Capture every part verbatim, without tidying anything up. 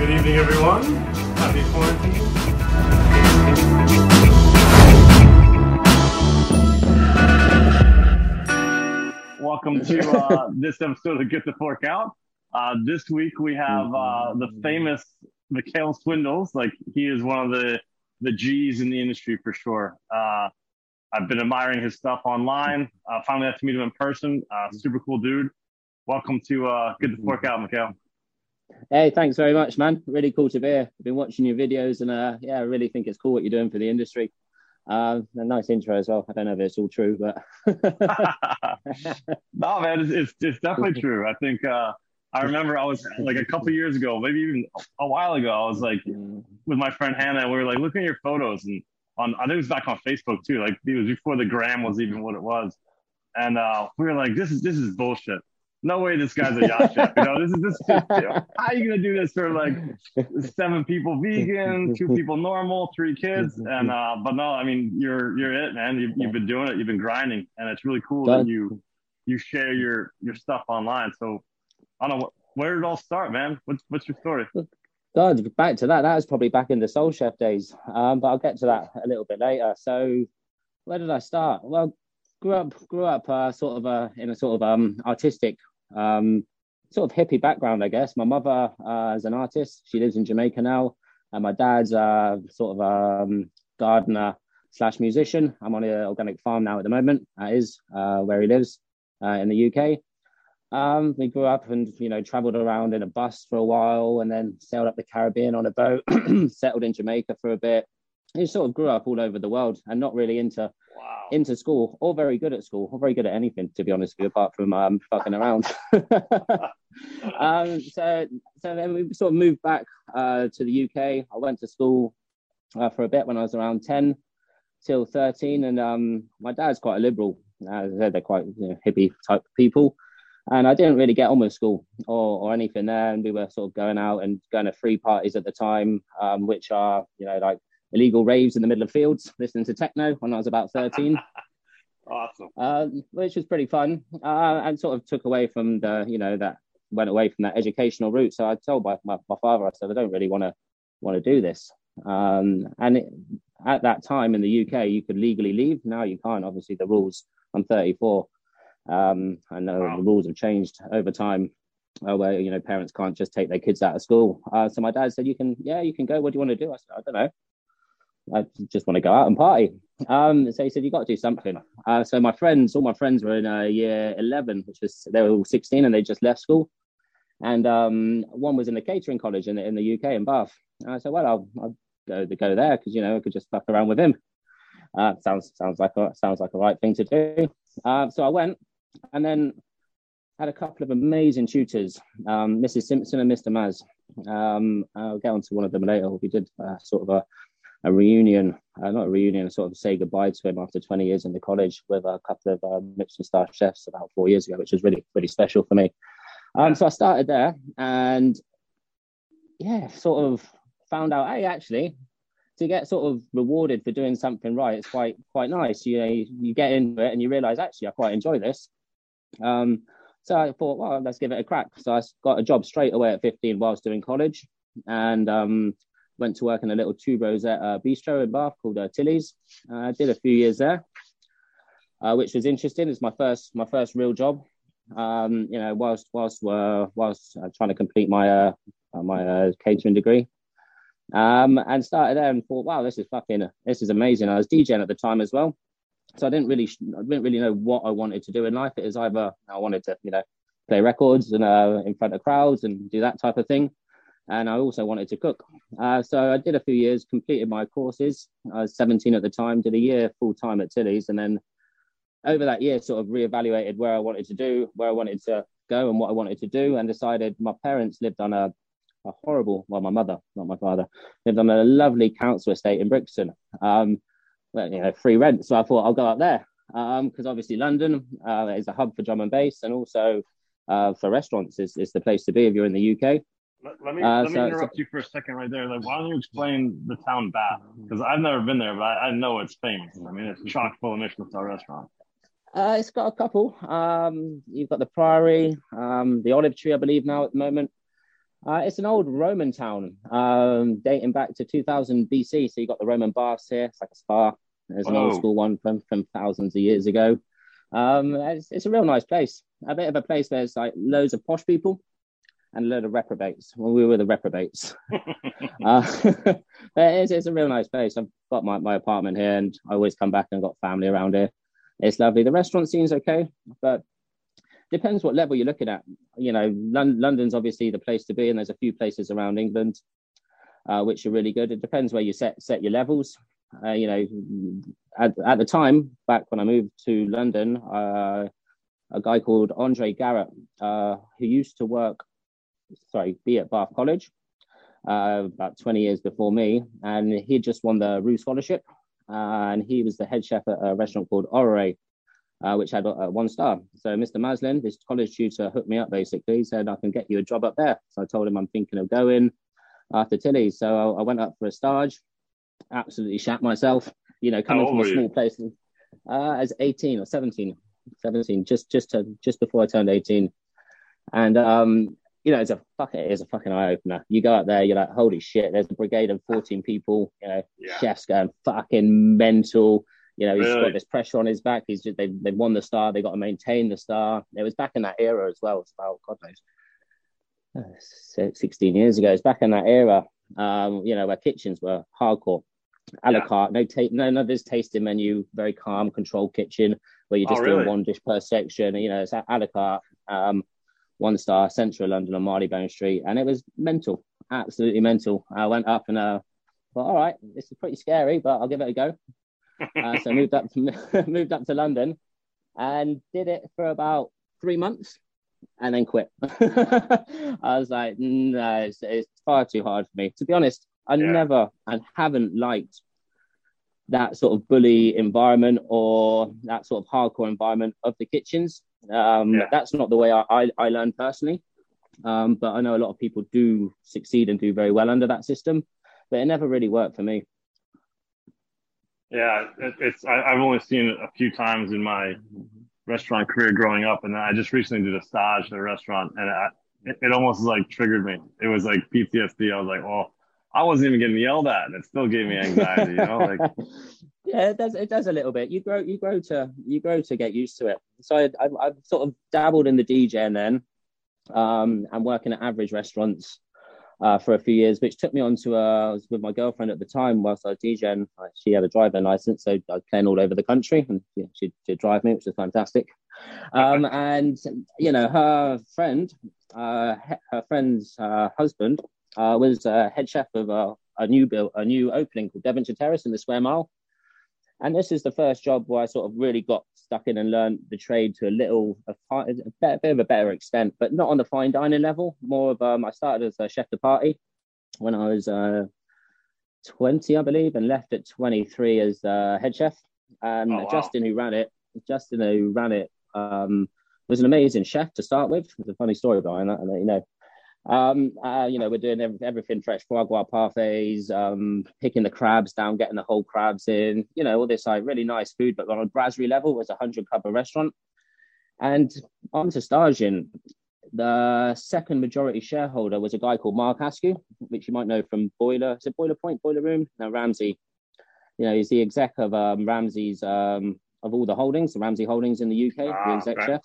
Good evening, everyone. Happy quarantine. Welcome to uh, this episode of Get the Fork Out. Uh, this week we have uh, the famous Mikhail Swindles. Like, he is one of the the G's in the industry for sure. Uh, I've been admiring his stuff online. Uh, finally got to meet him in person. Uh, super cool dude. Welcome to uh, Get the Fork Out, Mikhail. Hey, thanks very much, man. Really cool to be here. I've been watching your videos and uh, yeah, I really think it's cool what you're doing for the industry. Uh, a nice intro as well. I don't know if it's all true, but no, man, it's, it's it's definitely true. I think uh, I remember I was like a couple years ago, maybe even a while ago. I was like with my friend Hannah, and we were like looking at your photos, and on I think it was back on Facebook too. Like, it was before the gram was even what it was, and uh, we were like, this is this is bullshit. No way this guy's a yacht chef. You know, this is this. Is, you know, how are you gonna do this for like seven people vegan, two people normal, three kids, and uh, but no, I mean, you're you're it, man. You've, you've been doing it. You've been grinding, and it's really cool that you you share your your stuff online. So I don't know, where did it all start, man? What's what's your story? God, back to that. That was probably back in the Soul Chef days, um, but I'll get to that a little bit later. So where did I start? Well, grew up grew up uh, sort of uh, in a sort of um, artistic. Um, sort of hippie background, I guess. My mother uh, is an artist. She lives in Jamaica now, and my dad's uh, sort of um, gardener slash musician. I'm on an organic farm now at the moment. That is uh, where he lives uh, in the U K. Um, we grew up and you know travelled around in a bus for a while, and then sailed up the Caribbean on a boat. Settled in Jamaica for a bit. He sort of grew up all over the world and not really into. Wow. Into school, or very good at school, or very good at anything, to be honest with you, apart from um, fucking around. um, so, so then we sort of moved back uh, to the U K. I went to school uh, for a bit when I was around ten till thirteen, and um, my dad's quite a liberal. As I said, they're quite you know, hippie type people, and I didn't really get on with school or, or anything there. And we were sort of going out and going to free parties at the time, um, which are you know like. illegal raves in the middle of fields, listening to techno when I was about thirteen. Awesome. Uh, which was pretty fun, uh, and sort of took away from the, you know, that went away from that educational route. So I told my, my, my father, I said, I don't really want to want to do this. Um, and it, at that time in the U K, you could legally leave. Now you can't. Obviously, the rules. I'm thirty-four. Um, I know wow. The rules have changed over time. Uh, where you know parents can't just take their kids out of school. Uh, so my dad said, "You can, yeah, you can go. What do you want to do?" I said, "I don't know. I just want to go out and party." Um, so he said, "You got to do something." Uh, so my friends, all my friends were in uh, year eleven, which was they were all sixteen and they just left school. And um, one was in the catering college in the, in the U K in Bath. And I said, "Well, I'll, I'll go to go there because you know I could just fuck around with him." Uh, sounds sounds like a sounds like a right thing to do. Uh, so I went, and then had a couple of amazing tutors, um, Missus Simpson and Mister Maz. Um, I'll get onto one of them later. We did uh, sort of a a reunion, uh, not a reunion, sort of say goodbye to him after twenty years in the college with a couple of uh, Michelin star chefs about four years ago, which was really, really special for me. Um, so I started there and yeah, sort of found out, hey, actually, to get sort of rewarded for doing something right, it's quite, quite nice. You know, you, you get into it and you realize, actually, I quite enjoy this. Um, so I thought, well, let's give it a crack. So I got a job straight away at fifteen whilst doing college, and um, went to work in a little two rosette uh, bistro in Bath called uh, Tilly's. I uh, did a few years there, uh, which was interesting. It's my first my first real job. Um, you know, whilst whilst uh, whilst uh, trying to complete my uh, my uh, catering degree, um, and started there and thought, wow, this is fucking this is amazing. I was DJing at the time as well, so I didn't really I didn't really know what I wanted to do in life. It was either I wanted to you know play records and uh, in front of crowds and do that type of thing. And I also wanted to cook. Uh, so I did a few years, completed my courses. I was seventeen at the time, did a year full time at Tilly's. And then over that year, sort of reevaluated where I wanted to do, where I wanted to go and what I wanted to do, and decided my parents lived on a, a horrible, well, my mother, not my father, lived on a lovely council estate in Brixton. Um, well, you know, free rent. So I thought I'll go up there because um, obviously London uh, is a hub for drum and bass, and also uh, for restaurants is, is the place to be if you're in the U K. Let, let me Uh, let me so- interrupt you for a second right there. Like, why don't you explain the town Bath? Because I've never been there, but I, I know it's famous. I mean, it's chock full of Michelin star restaurants. Uh, it's got a couple. Um, you've got the Priory, um, the Olive Tree, I believe now at the moment. Uh, it's an old Roman town, um, dating back to two thousand B C. So you got the Roman baths here. It's like a spa. There's an Whoa. old school one from, from thousands of years ago. Um, it's, it's a real nice place. A bit of a place where there's like loads of posh people and a load of reprobates. Well, we were the reprobates. uh, but it's, it's a real nice place. I've got my, my apartment here, and I always come back and got family around here. It's lovely. The restaurant scene's okay, but depends what level you're looking at. You know, Lon- London's obviously the place to be, and there's a few places around England uh, which are really good. It depends where you set set your levels. Uh, you know, at, at the time, back when I moved to London, uh, a guy called Andre Garrett, uh, who used to work, sorry, be at Bath College uh, about twenty years before me, and he just won the Roux Scholarship, uh, and he was the head chef at a restaurant called Orrery, uh, which had a, a one star. So Mister Maslin, this college tutor, hooked me up basically. He said, I can get you a job up there. So I told him I'm thinking of going after Tilly's. So I, I went up for a stage. Absolutely shat myself, you know, coming from a small place uh, as eighteen or seventeen, seventeen, just just to, just before I turned eighteen. And um, you know, it's a fuck it is a fucking eye opener. You go out there, you're like, holy shit, there's a brigade of fourteen people, you know, yeah. Chefs going fucking mental. You know, he's really? got this pressure on his back. He's just they they've won the star, they got to maintain the star. It was back in that era as well. It's about God knows. Uh, sixteen years ago. It's back in that era. Um, you know, where kitchens were hardcore, a la carte, no, ta- no, no, there's tasting menu, very calm, controlled kitchen where you're just oh, really? doing one dish per section. You know, it's a la carte, um, one star, central London on Marylebone Street, and it was mental, absolutely mental. I went up and uh, thought, all right, this is pretty scary, but I'll give it a go. uh, so I moved up to moved up to London and did it for about three months. And then quit. I was like, no, it's, it's far too hard for me. To be honest, I yeah. never and haven't liked that sort of bully environment or that sort of hardcore environment of the kitchens. Um, yeah. That's not the way I, I, I learned personally. Um, but I know a lot of people do succeed and do very well under that system, but it never really worked for me. Yeah, it, it's I, I've only seen it a few times in my restaurant career growing up, and then I just recently did a stage at a restaurant, and I, it, it almost like triggered me. It was like P T S D. I was like, oh, I wasn't even getting yelled at, and it still gave me anxiety. You know, like yeah, it does. It does a little bit. You grow, you grow to, you grow to get used to it. So I, I've, I've sort of dabbled in the DJing then, um, and working at average restaurants uh, for a few years, which took me on to. Uh, I was with my girlfriend at the time whilst I was DJing. She had a driving license, so I was playing all over the country, and yeah, she'd, she'd drive me, which was fantastic. Um, and you know, her friend, uh, her friend's uh, husband, uh, was uh, head chef of a, a new build, a new opening called Devonshire Terrace in the Square Mile. And this is the first job where I sort of really got stuck in and learned the trade to a little, a, a bit, bit of a better extent, but not on the fine dining level. More of, um, I started as a chef de partie when I was uh, twenty, I believe, and left at twenty-three as uh, head chef. And oh, wow. Justin, who ran it, Justin, who ran it, um, was an amazing chef to start with. There's a funny story behind that, I'll let you know. Um, uh, you know, we're doing every, everything fresh foie gras parfaits, um, picking the crabs down, getting the whole crabs in, you know, all this like really nice food, but on a brasserie level. It was a hundred cup of restaurant. And on to staging, the second majority shareholder was a guy called Mark Askew, which you might know from Boiler, is it Boiler Point, Boiler Room? No, Ramsey. You know, he's the exec of um, Ramsey's, um, of all the holdings, the Ramsey Holdings in the U K, ah, the exec okay. chef.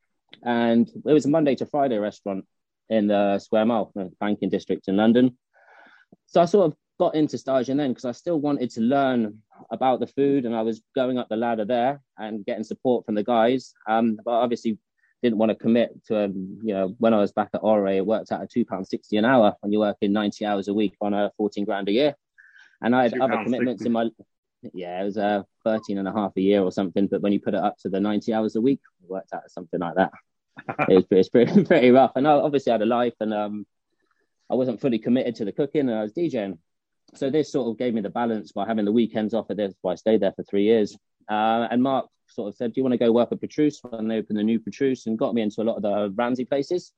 And it was a Monday to Friday restaurant in the Square Mile, the banking district in London. So I sort of got into staging then because I still wanted to learn about the food, and I was going up the ladder there and getting support from the guys. Um, but obviously didn't want to commit to, um, you know, when I was back at Orrery, it worked out at two pounds sixty an hour when you're working ninety hours a week on a fourteen grand a year. And I had other commitments sixty in my, yeah, it was uh, thirteen and a half a year or something. But when you put it up to the ninety hours a week, it worked out at something like that. it was, it was pretty, pretty rough. And I obviously had a life, and um, I wasn't fully committed to the cooking, and I was DJing. So this sort of gave me the balance by having the weekends off of this. So I stayed there for three years. Uh, and Mark sort of said, do you want to go work at Petrus? And they opened the new Petrus and got me into a lot of the Ramsey places.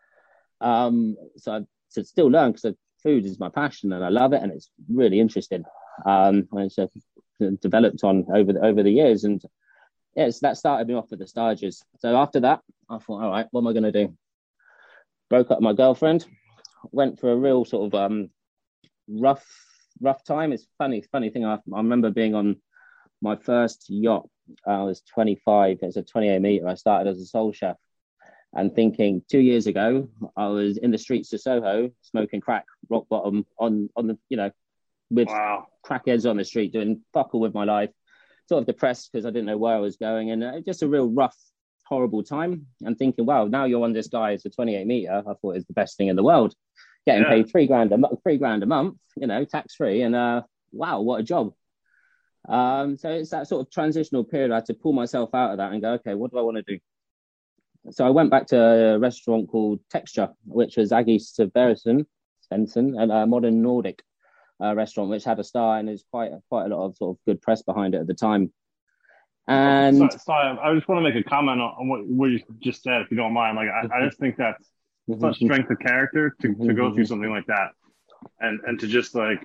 Um, so I to still learn, because food is my passion and I love it, and it's really interesting. Um, and it's uh, developed on over the, over the years. And yes, that started me off with the stages. So after that, I thought, all right, what am I going to do? Broke up with my girlfriend, went for a real sort of um, rough rough time. It's funny, funny thing. I, I remember being on my first yacht. I was twenty-five. It was a twenty-eight meter. I started as a sole chef, and thinking two years ago, I was in the streets of Soho smoking crack, rock bottom on on the you know, with wow. crackheads on the street, doing fuck all with my life. Sort of depressed because I didn't know where I was going, and uh, just a real rough, horrible time. And thinking, wow, now you're on this guy. It's a twenty-eight meter. I thought it was the best thing in the world. Getting yeah. paid three grand a month, three grand a month, you know, tax free, and uh, wow, what a job. Um, so it's that sort of transitional period. I had to pull myself out of that and go, okay, what do I want to do? So I went back to a restaurant called Texture, which was Aggie Svensson, Svensson, and a modern Nordic uh, restaurant, which had a star and there's quite quite a lot of sort of good press behind it at the time. And sorry, sorry I just want to make a comment on what, what you just said, if you don't mind. Like, I, I just think that's such strength of character to, to go through something like that, and and to just like,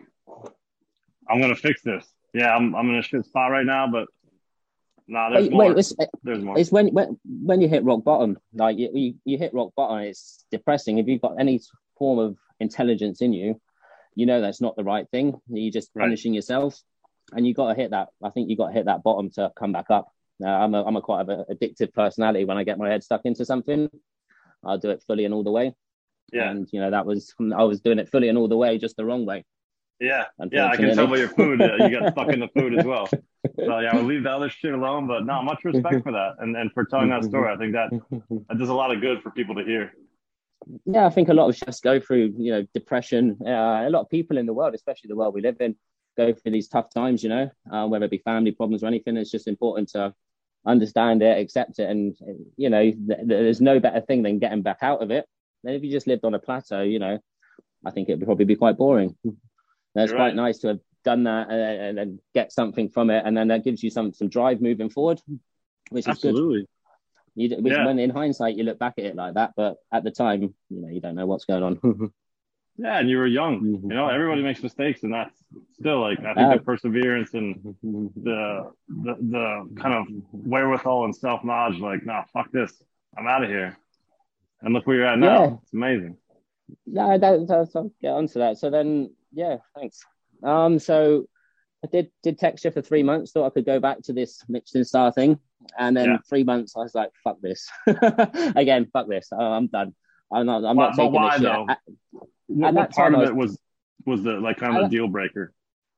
I'm gonna fix this. Yeah, I'm I'm in a shit spot right now, but nah, there's wait, more. Wait, it's, there's more. It's when when when you hit rock bottom, like you, you you hit rock bottom, it's depressing. If you've got any form of intelligence in you, you know that's not the right thing. You're just punishing right. yourself, and you got to hit that. I think you got to hit that bottom to come back up. Uh, I'm a I'm a quite of an addictive personality. When I get my head stuck into something, I'll do it fully and all the way. Yeah, and you know that was I was doing it fully and all the way, just the wrong way. Yeah, yeah, I can tell by your food. Uh, you got stuck in the food as well. So yeah, I'll leave the other shit alone. But no, much respect for that, and and for telling that story. I think that that does a lot of good for people to hear. Yeah, I think a lot of chefs go through, you know, depression. Uh, a lot of people in the world, especially the world we live in, go through these tough times. You know, uh, whether it be family problems or anything. It's just important to understand it, accept it, and you know, th- there's no better thing than getting back out of it. Then if you just lived on a plateau, you know, I think it would probably be quite boring. It's quite right. nice to have done that and, and, and get something from it, and then that gives you some some drive moving forward, which is Absolutely. good. You, yeah. When in hindsight you look back at it like that, but at the time, you know, you don't know what's going on. Yeah, and you were young. You know, everybody makes mistakes, and that's still like I think uh, the perseverance and the, the the kind of wherewithal and self knowledge. Like, nah, fuck this, I'm out of here. And look where you're at now. Yeah. It's amazing. No, that, that, I'll get onto that. So then. Yeah, thanks. Um, so I did did Texture for three months. Thought I could go back to this Michelin star thing, and then yeah. three months I was like, "Fuck this!" Again, fuck this. Oh, I'm done. I'm not. I'm well, not taking why, this though? shit. At, what, at what part of was, it was was the like kind of a deal breaker?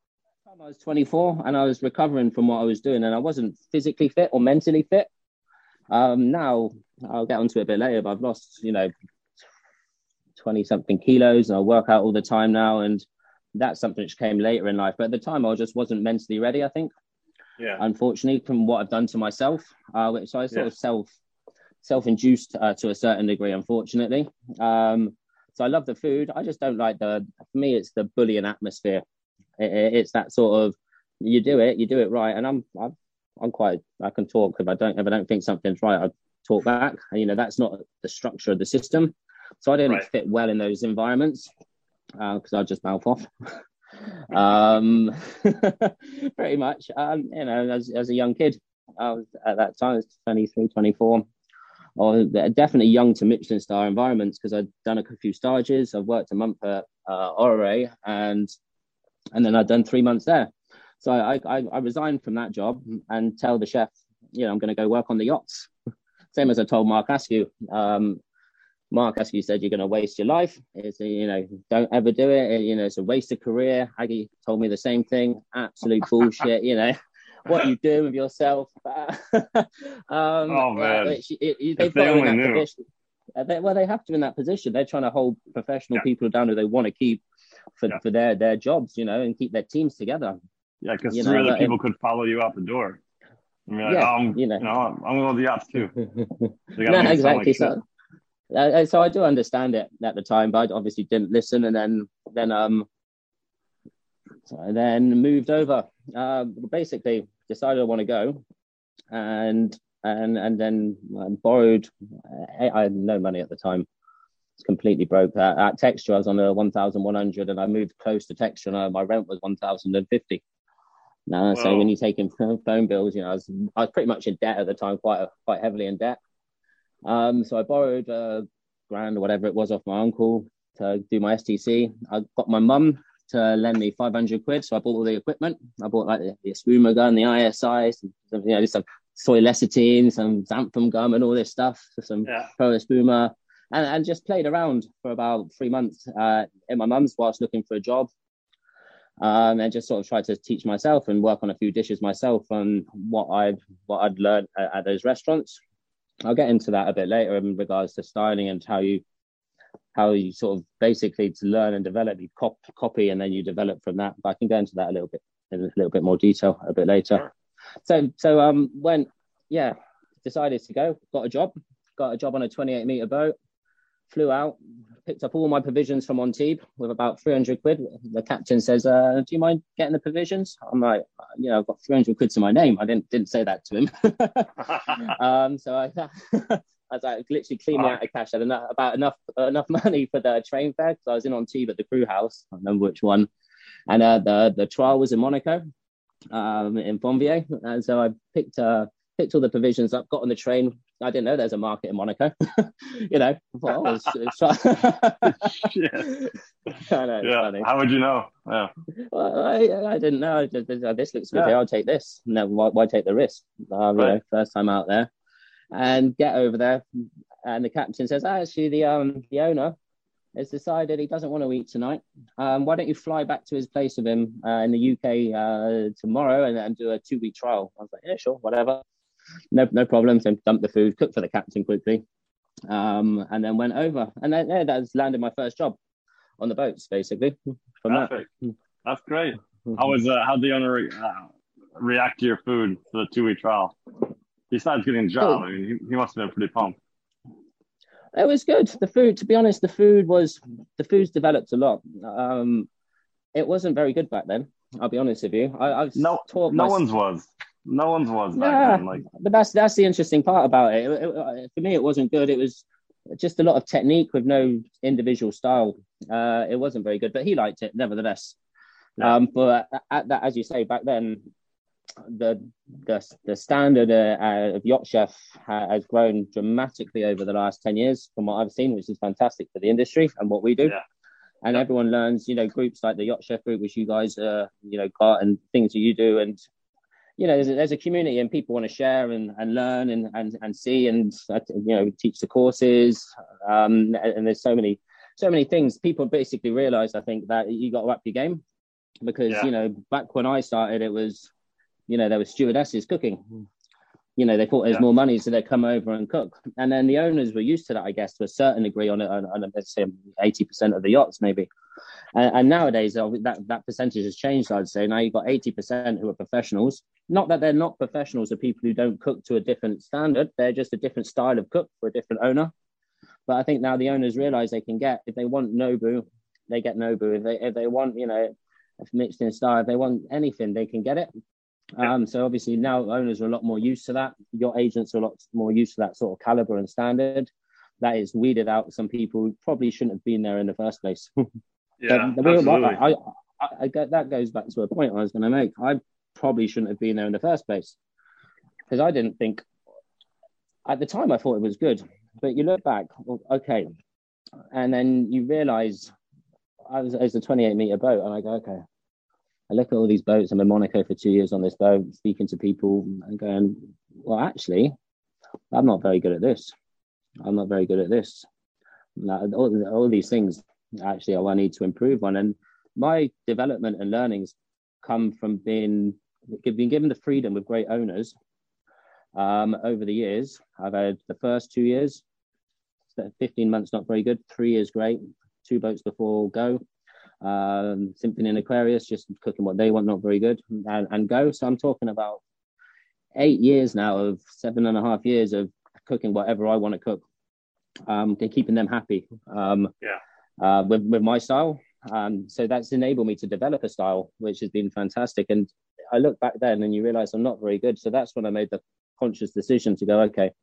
I was twenty-four and I was recovering from what I was doing, and I wasn't physically fit or mentally fit. Um, now I'll get onto it a bit later, but I've lost, you know, twenty something kilos, and I work out all the time now, and that's something which came later in life. But at the time, I just wasn't mentally ready, I think. Yeah. Unfortunately, from what I've done to myself. Uh, so I sort yeah. of self, self-induced uh, to a certain degree, unfortunately. Um, so I love the food. I just don't like the, for me, it's the bullying atmosphere. It, it, it's that sort of, you do it, you do it right. And I'm, I'm, I'm quite, I can talk. If I don't, if I don't think something's right, I talk back. And, you know, that's not the structure of the system. So I didn't right. fit well in those environments. Because uh, I just mouth off, um, pretty much. Um, you know, as as a young kid, I was at that time I was twenty-three, twenty-four. I was definitely young to Michelin star environments because I'd done a few stages. I've worked a month at uh, Orrery, and and then I'd done three months there. So I, I I resigned from that job and tell the chef, you know, I'm going to go work on the yachts. Same as I told Mark Askew. Um, Mark Askew said, you're going to waste your life. It's a, you know, don't ever do it. You know, it's a waste of career. Aggie told me the same thing. Absolute bullshit. You know, what you do with yourself. um, oh, man. Uh, it, it, they've got in that knew. position. Uh, they, well, they have to in that position. They're trying to hold professional yeah. people down who they want to keep for, yeah. for their, their jobs, you know, and keep their teams together. Yeah, because three other people could follow you out the door. I mean, like, yeah, oh, I'm, you know, you know, I'm, I'm going to the yachts too. No, exactly. Like so, uh, so I do understand it at the time, but I obviously didn't listen, and then then um, so I then moved over. Uh, basically, decided I want to go, and and and then um, borrowed. I, I had no money at the time. It's completely broke. Uh, at Texture, I was on a one thousand one hundred, and I moved close to Texture, and uh, my rent was one thousand fifty. No, so when you're taking phone bills, you know, I was, I was pretty much in debt at the time, quite quite heavily in debt. Um, so I borrowed a grand or whatever it was off my uncle, to do my S T C. I got my mum to lend me five hundred quid. So I bought all the equipment. I bought like the, the Espuma gun, the I S I, some, some, you know, some soy lecithin, some xanthan gum and all this stuff, some yeah. Pro Espuma, and, and just played around for about three months uh, in my mum's whilst looking for a job. Um, and just sort of tried to teach myself and work on a few dishes myself on what I'd, what I'd learned at, at those restaurants. I'll get into that a bit later in regards to styling and how you how you sort of basically to learn and develop, you cop, copy and then you develop from that. But I can go into that a little bit in a little bit more detail a bit later. Sure. So so um when yeah decided to go, got a job, got a job on a twenty-eight meter boat, flew out, picked up all my provisions from Antibes with about three hundred quid. The captain says, uh, "Do you mind getting the provisions?" I'm like, you know, I've got three hundred quid to my name. I didn't didn't say that to him. um, so I, I was like, literally clean me out of cash. I had enough, about enough enough money for the train fare because I was in Antibes at the crew house. I don't remember which one. And uh, the the trial was in Monaco, um, in Fontvieille. And so I picked uh, picked all the provisions up, got on the train. I didn't know there's a market in Monaco. you know, I thought, oh, it's, it's I know, yeah. Funny. How would you know? Yeah. Well, I, I didn't know. Just, this looks good yeah. here. I'll take this. No, why, why take the risk? Um, right. You know, first time out there, and get over there. And the captain says, oh, actually, the um the owner has decided he doesn't want to eat tonight. Um, why don't you fly back to his place with him uh, in the U K uh, tomorrow and, and do a two week trial? I was like, yeah, sure, whatever. No, no problem. So dumped the food, cooked for the captain quickly, um, and then went over. And then yeah, that's landed my first job on the boats, basically. From Perfect. That. That's great. How was uh, how did the owner re- uh, react to your food for the two week trial? Besides getting a job, I mean, he, he must have been pretty pumped. It was good. The food, to be honest, the food was the food's developed a lot. Um, it wasn't very good back then. I'll be honest with you. I, I've no, taught no my... one's was. No one's was back yeah, then. Like, but that's that's the interesting part about it. It, it. For me, it wasn't good. It was just a lot of technique with no individual style. Uh, it wasn't very good, but he liked it nevertheless. Yeah. Um, but at that, as you say, back then, the the the standard uh, of Yacht Chef has grown dramatically over the last ten years, from what I've seen, which is fantastic for the industry and what we do. Yeah. And yeah. everyone learns, you know, groups like the Yacht Chef group, which you guys, uh, you know, got, and things that you do, and you know, there's a, there's a community and people want to share and, and learn and, and, and see and, you know, teach the courses. Um, and, and there's so many, so many things. People basically realize, I think, that you got to up your game because, yeah. you know, back when I started, it was, you know, there were stewardesses cooking. You know, they thought there's yeah. more money, so they'd come over and cook. And then the owners were used to that, I guess, to a certain degree on, on, on let's say, eighty percent of the yachts, maybe. And, and nowadays, that, that percentage has changed, I'd say. Now you've got eighty percent who are professionals. Not that they're not professionals, they're people who don't cook to a different standard. They're just a different style of cook for a different owner. But I think now the owners realize they can get, if they want Nobu, they get Nobu. If they if they want, you know, mixed in style, if they want anything, they can get it. Um, so obviously now owners are a lot more used to that. Your agents are a lot more used to that sort of caliber and standard. That is weeded out some people who probably shouldn't have been there in the first place. Yeah, the, the absolutely. I, I, I, I get, that goes back to a point I was going to make. I probably shouldn't have been there in the first place because I didn't think, at the time I thought it was good. But you look back, well, okay, and then you realise I was, it was a twenty-eight metre boat and I go, okay, I look at all these boats. I'm in Monaco for two years on this boat, speaking to people and going, well, actually, I'm not very good at this. I'm not very good at this. All, all these things, actually, I need to improve on. And my development and learnings come from being, being given the freedom with great owners um, over the years. I've had the first two years, fifteen months, not very good. Three years, great. Two boats before go. Um, Symphony and Aquarius, just cooking what they want, not very good, and, and go. So I'm talking about eight years now of seven and a half years of cooking whatever I want to cook, um, and keeping them happy. Um, yeah. Uh, with with my style, um, so that's enabled me to develop a style, which has been fantastic. And I look back then, and you realise I'm not very good. So that's when I made the conscious decision to go, okay,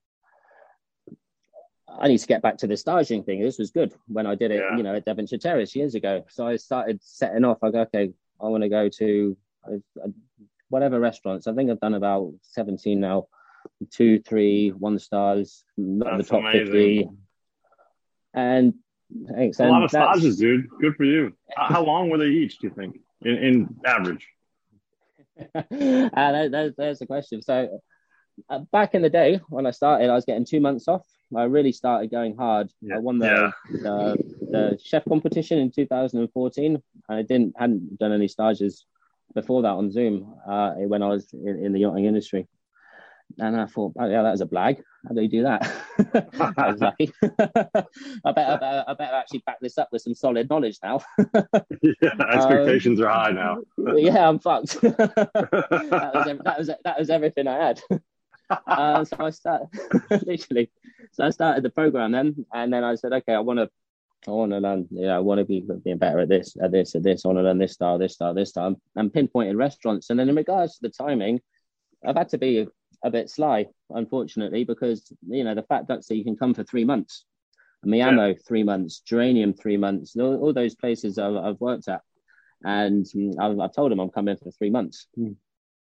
I need to get back to this staging thing. This was good when I did it, yeah. you know, at Devonshire Terrace years ago. So I started setting off. I go, okay, I want to go to uh, whatever restaurants. I think I've done about seventeen now, two, three, one stars, not the top amazing. fifty. And Thanks. A And lot of that's, stages, dude. Good for you. How how long were they each? Do you think, in, in average? uh, there- there's, there's the question. So uh, back in the day when I started, I was getting two months off. I really started going hard. Yeah. I won Yeah. the, the the chef competition in two thousand fourteen. I didn't hadn't done any stages before that on Zoom uh, when I was in, in the yachting industry. And I thought, oh, yeah, that was a blag. How do you do that? I was lucky. I bet I better, I better actually back this up with some solid knowledge now. Yeah, expectations Um, are high now. yeah, I'm fucked. that was ev- that was that was everything I had. Uh, so I started literally. So I started the program then, and then I said, okay, I want to, I want to learn. Yeah, I want to be being better at this, at this, at this. I want to learn this style, this style, this style, and pinpointed restaurants. And then in regards to the timing, I've had to be a, a bit sly, unfortunately, because you know the Fat Duck, so you can come for three months, Miamo yeah. three months, Geranium three months, all, all those places I've, I've worked at, and I've, I've told them I'm coming for three months. Hmm.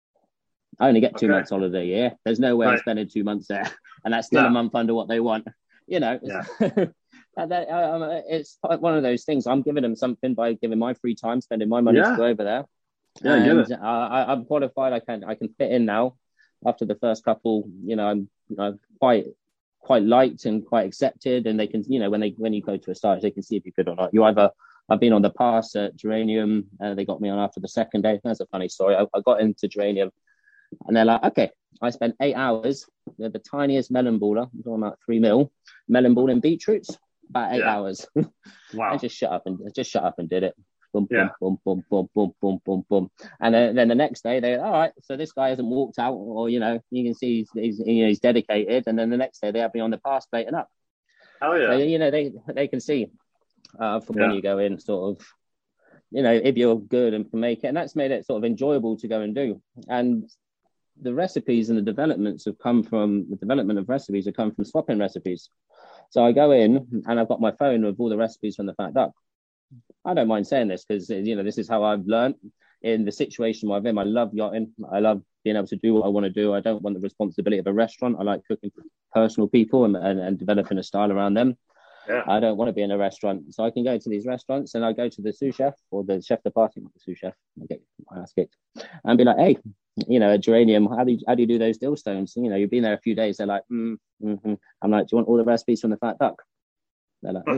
I only get two okay. months holiday a year. There's no way right. I'm spending two months there, and that's still no. a month under what they want. You know, yeah. that, um, it's one of those things. I'm giving them something by giving my free time, spending my money yeah. to go over there. Yeah, and, I get it. Uh, I, I'm qualified. I can I can fit in now. After the first couple, you know, I'm, I'm quite quite liked and quite accepted, and they can, you know, when they when you go to a stage, they can see if you're good or not. You either I've been on the pass at Geranium, and uh, they got me on after the second day. That's a funny story. I, I got into Geranium. And they're like, okay, I spent eight hours with the tiniest melon baller, I'm talking about three mil, melon ball and beetroots, about eight yeah. hours. Wow. I just shut up and just shut up and did it. Boom, yeah. boom, boom, boom, boom, boom, boom, boom. And then, then the next day, they're all right, so this guy hasn't walked out, or, you know, you can see he's, he's, you know, he's dedicated. And then the next day, they have me on the pass plating up. Oh, yeah. So, you know, they, they can see uh, from yeah. when you go in, sort of, you know, if you're good and can make it. And that's made it sort of enjoyable to go and do. And the recipes and the developments have come from the development of recipes have come from swapping recipes. So I go in and I've got my phone with all the recipes from the Fat Duck. I don't mind saying this because, you know, this is how I've learned in the situation where I'm in. I love yachting. I love being able to do what I want to do. I don't want the responsibility of a restaurant. I like cooking for personal people and, and, and developing a style around them. Yeah. I don't want to be in a restaurant. So I can go to these restaurants and I go to the sous chef or the chef de partie, not the sous chef, I get my ass kicked, and be like, hey, you know, a Geranium, how do you, how do you do those dill stones? You know, you've been there a few days. They're like, mm, mm-hmm. I'm like, do you want all the recipes from the Fat Duck? They're like,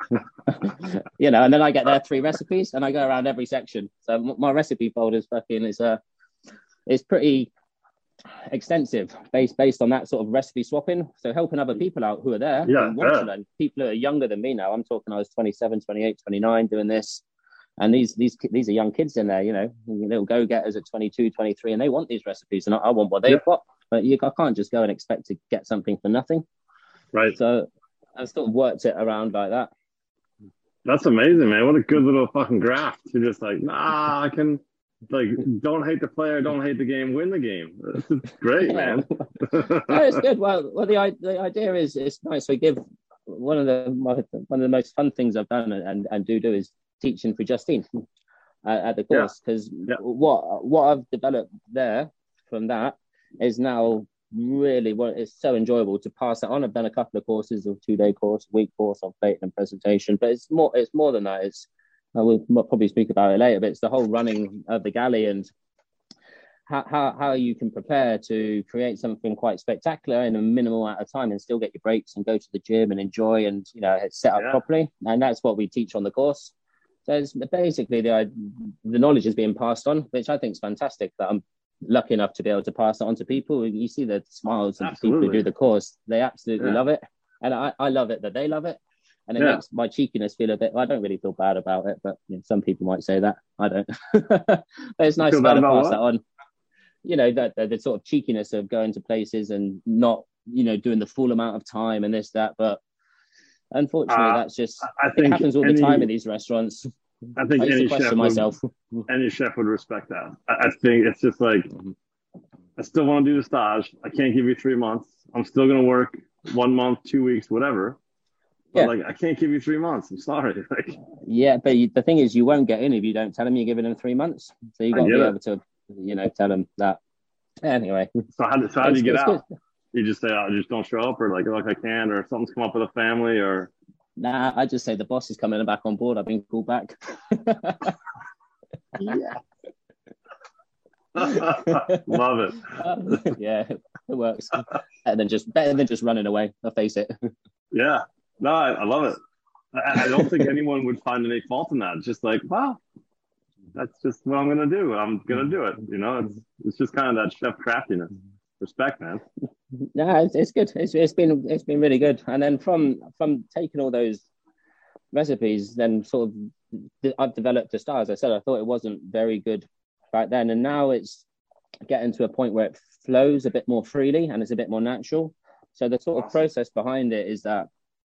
oh. You know, and then I get their three recipes and I go around every section. So my recipe folder is fucking, it's, uh, it's pretty extensive based based on that sort of recipe swapping, so helping other people out who are there yeah, and want yeah. to learn. People who are younger than me now. I'm talking I was twenty-seven, twenty-eight, twenty-nine doing this, and these these these are young kids in there, you know, little go-getters at twenty-two, twenty-three, and they want these recipes and I, I want what they've yeah. got, but you I can't just go and expect to get something for nothing, right? So I sort of worked it around like that. That's amazing, man. What a good little fucking graft. You're just like, nah, I can like, don't hate the player, don't hate the game, win the game. It's great, yeah. man. No, it's good. Well, well, the the idea is it's nice. We give one of the one of the most fun things I've done and and do do is teaching for Justine uh, at the course, because yeah. yeah. what what I've developed there from that is now really what it's so enjoyable to pass it on. I've done a couple of courses, a two day course, week course on plating and presentation, but it's more it's more than that. It's Uh, we'll probably speak about it later, but it's the whole running of the galley and how, how, how you can prepare to create something quite spectacular in a minimal amount of time and still get your breaks and go to the gym and enjoy and, you know, it's set up yeah. properly. And that's what we teach on the course. So it's basically the, the knowledge is being passed on, which I think is fantastic, that I'm lucky enough to be able to pass it on to people. You see the smiles of the people who do the course. They absolutely yeah. love it. And I, I love it that they love it. And it yeah. makes my cheekiness feel a bit, well, I don't really feel bad about it, but you know, some people might say that. I don't. But it's nice to be able to pass what? that on. You know, that the, the sort of cheekiness of going to places and not, you know, doing the full amount of time and this, that. But unfortunately, uh, that's just, I think it happens all any, the time in these restaurants. I think I used any to question chef myself. Would, any chef would respect that. I, I think it's just like, I still want to do the stage. I can't give you three months. I'm still going to work one month, two weeks, whatever. But yeah. like, I can't give you three months. I'm sorry. Like, yeah, but you, the thing is, you won't get in if you don't tell them you're giving them three months. So you got to be it. able to, you know, tell them that. Anyway. So how, so how do you get out? Good. You just say, "I oh, just don't show up," or like, "Look, I can," or something's come up with a family, or Nah, I just say the boss is coming back on board. I've been called back. Yeah. Love it. Um, yeah, it works. Better than just better than just running away. I'll face it. Yeah. No, I, I love it. I, I don't think anyone would find any fault in that. It's just like, well, that's just what I'm gonna do. I'm gonna do it. You know, it's it's just kind of that chef craftiness. Respect, man. Yeah, it's, it's good. It's it's been it's been really good. And then from from taking all those recipes, then sort of I've developed a style. As I said, I thought it wasn't very good back then, and now it's getting to a point where it flows a bit more freely and it's a bit more natural. So the sort of process behind it is that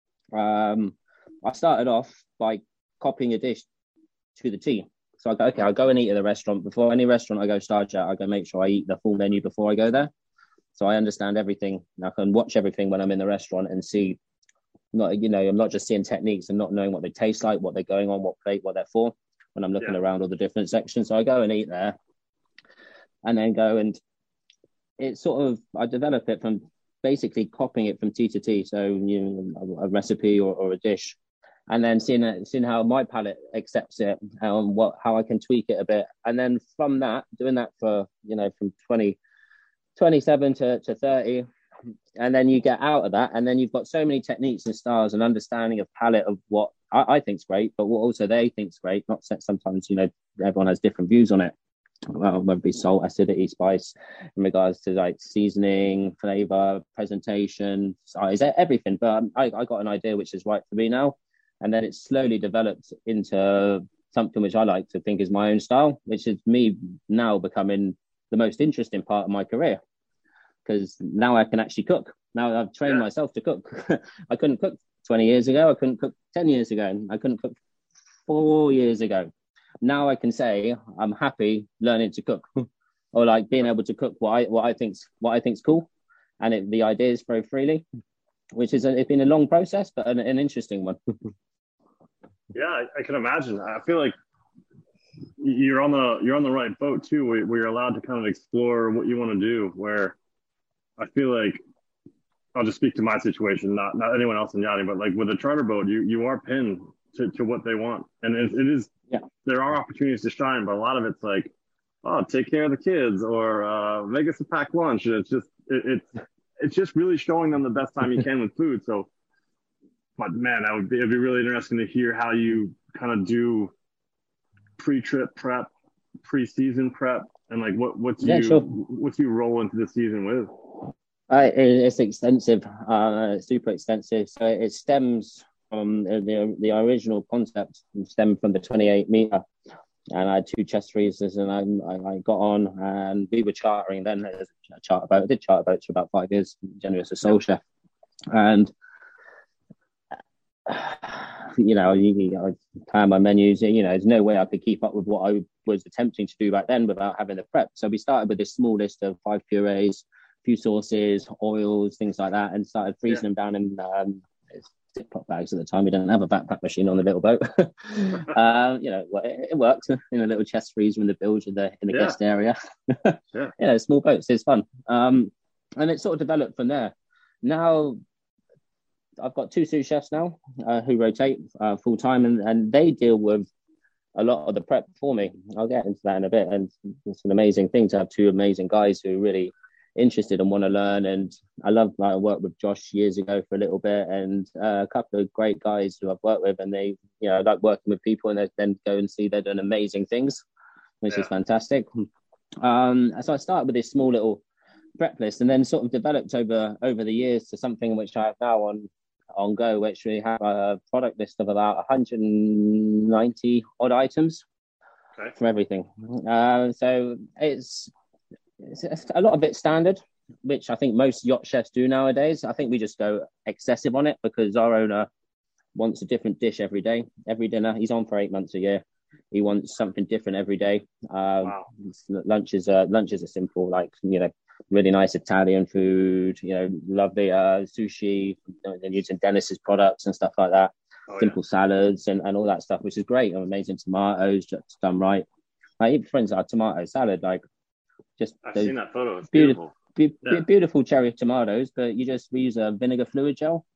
um, I started off by copying a dish to the T. So I go, okay, I'll go and eat at the restaurant. Before any restaurant I go starch at, I go make sure I eat the full menu before I go there. So I understand everything. I can watch everything when I'm in the restaurant and see, not you know, I'm not just seeing techniques and not knowing what they taste like, what they're going on, what plate, what they're for, when I'm looking yeah. around all the different sections. So I go and eat there and then go and it sort of, I develop it from basically copying it from T to T. So you know, a recipe or, or a dish. And then seeing it, seeing how my palate accepts it, and what how I can tweak it a bit, and then from that, doing that for you know from twenty, twenty-seven to, to thirty, and then you get out of that, and then you've got so many techniques and styles and understanding of palate of what I, I think's great, but what also they think's great. Not sometimes you know everyone has different views on it. Well, whether it be salt, acidity, spice, in regards to like seasoning, flavor, presentation, size, everything. But I, I got an idea which is right for me now. And then it's slowly developed into something which I like to think is my own style, which is me now becoming the most interesting part of my career. Because now I can actually cook. Now I've trained yeah. myself to cook. I couldn't cook twenty years ago. I couldn't cook ten years ago. I couldn't cook four years ago. Now I can say I'm happy learning to cook, or like being able to cook what I what I think's what I think's cool, and it, the ideas flow freely, which is a, it's been a long process, but an, an interesting one. Yeah, I, I can imagine. I feel like you're on the you're on the right boat too, where, where you're allowed to kind of explore what you want to do. Where I feel like I'll just speak to my situation, not not anyone else in yachting, but like with a charter boat, you you are pinned to, to what they want, and it, it is yeah. There are opportunities to shine, but a lot of it's like, oh, take care of the kids, or uh, make us a packed lunch. And it's just it, it's it's just really showing them the best time you can with food. So. But man, that would be, it'd be really interesting to hear how you kind of do pre-trip prep, pre-season prep, and like what what's yeah, you sure. what's you roll into the season with. Uh, it's extensive, uh, super extensive. So it stems from the the original concept, stemmed from the twenty-eight meter, and I had two chest freezers, and I, I I got on, and we were chartering then as a charter boat. I did charter boats for about five years, generally as a sole chef, and. You know, you, you know, I plan my menus. You know, there's no way I could keep up with what I was attempting to do back then without having the prep. So we started with this small list of five purees, few sauces, oils, things like that, and started freezing yeah. them down in um, Ziploc bags at the time. We didn't have a backpack machine on the little boat. um, you know, it, it works in a little chest freezer in the bilge in the in the yeah. guest area. yeah. You know, small boats, it's fun. Um, and it sort of developed from there. Now. I've got two sous chefs now uh, who rotate uh, full time, and, and they deal with a lot of the prep for me. I'll get into that in a bit. And it's an amazing thing to have two amazing guys who are really interested and want to learn. And I love, like, I worked with Josh years ago for a little bit, and uh, a couple of great guys who I've worked with, and they, you know, I like working with people and they then go and see they're doing amazing things, which yeah. is fantastic. Um, so I started with this small little prep list, and then sort of developed over over the years to something which I have now on on Go, which we have a product list of about one hundred ninety odd items okay. from everything. Uh, so it's, it's a lot of it standard, which I think most yacht chefs do nowadays. I think we just go excessive on it because our owner wants a different dish every day, every dinner. He's on for eight months a year. He wants something different every day. Uh, wow. Lunches are lunches are simple, like, you know, really nice Italian food, you know, lovely uh, sushi, they're using Dennis's products and stuff like that. Oh, Simple yeah. salads and, and all that stuff, which is great. Amazing tomatoes, just done right. Like, even for instance, our tomato salad, like, just I've seen that photo. It's beautiful. Beautiful, be, yeah. beautiful cherry tomatoes, but you just we use a vinegar fluid gel.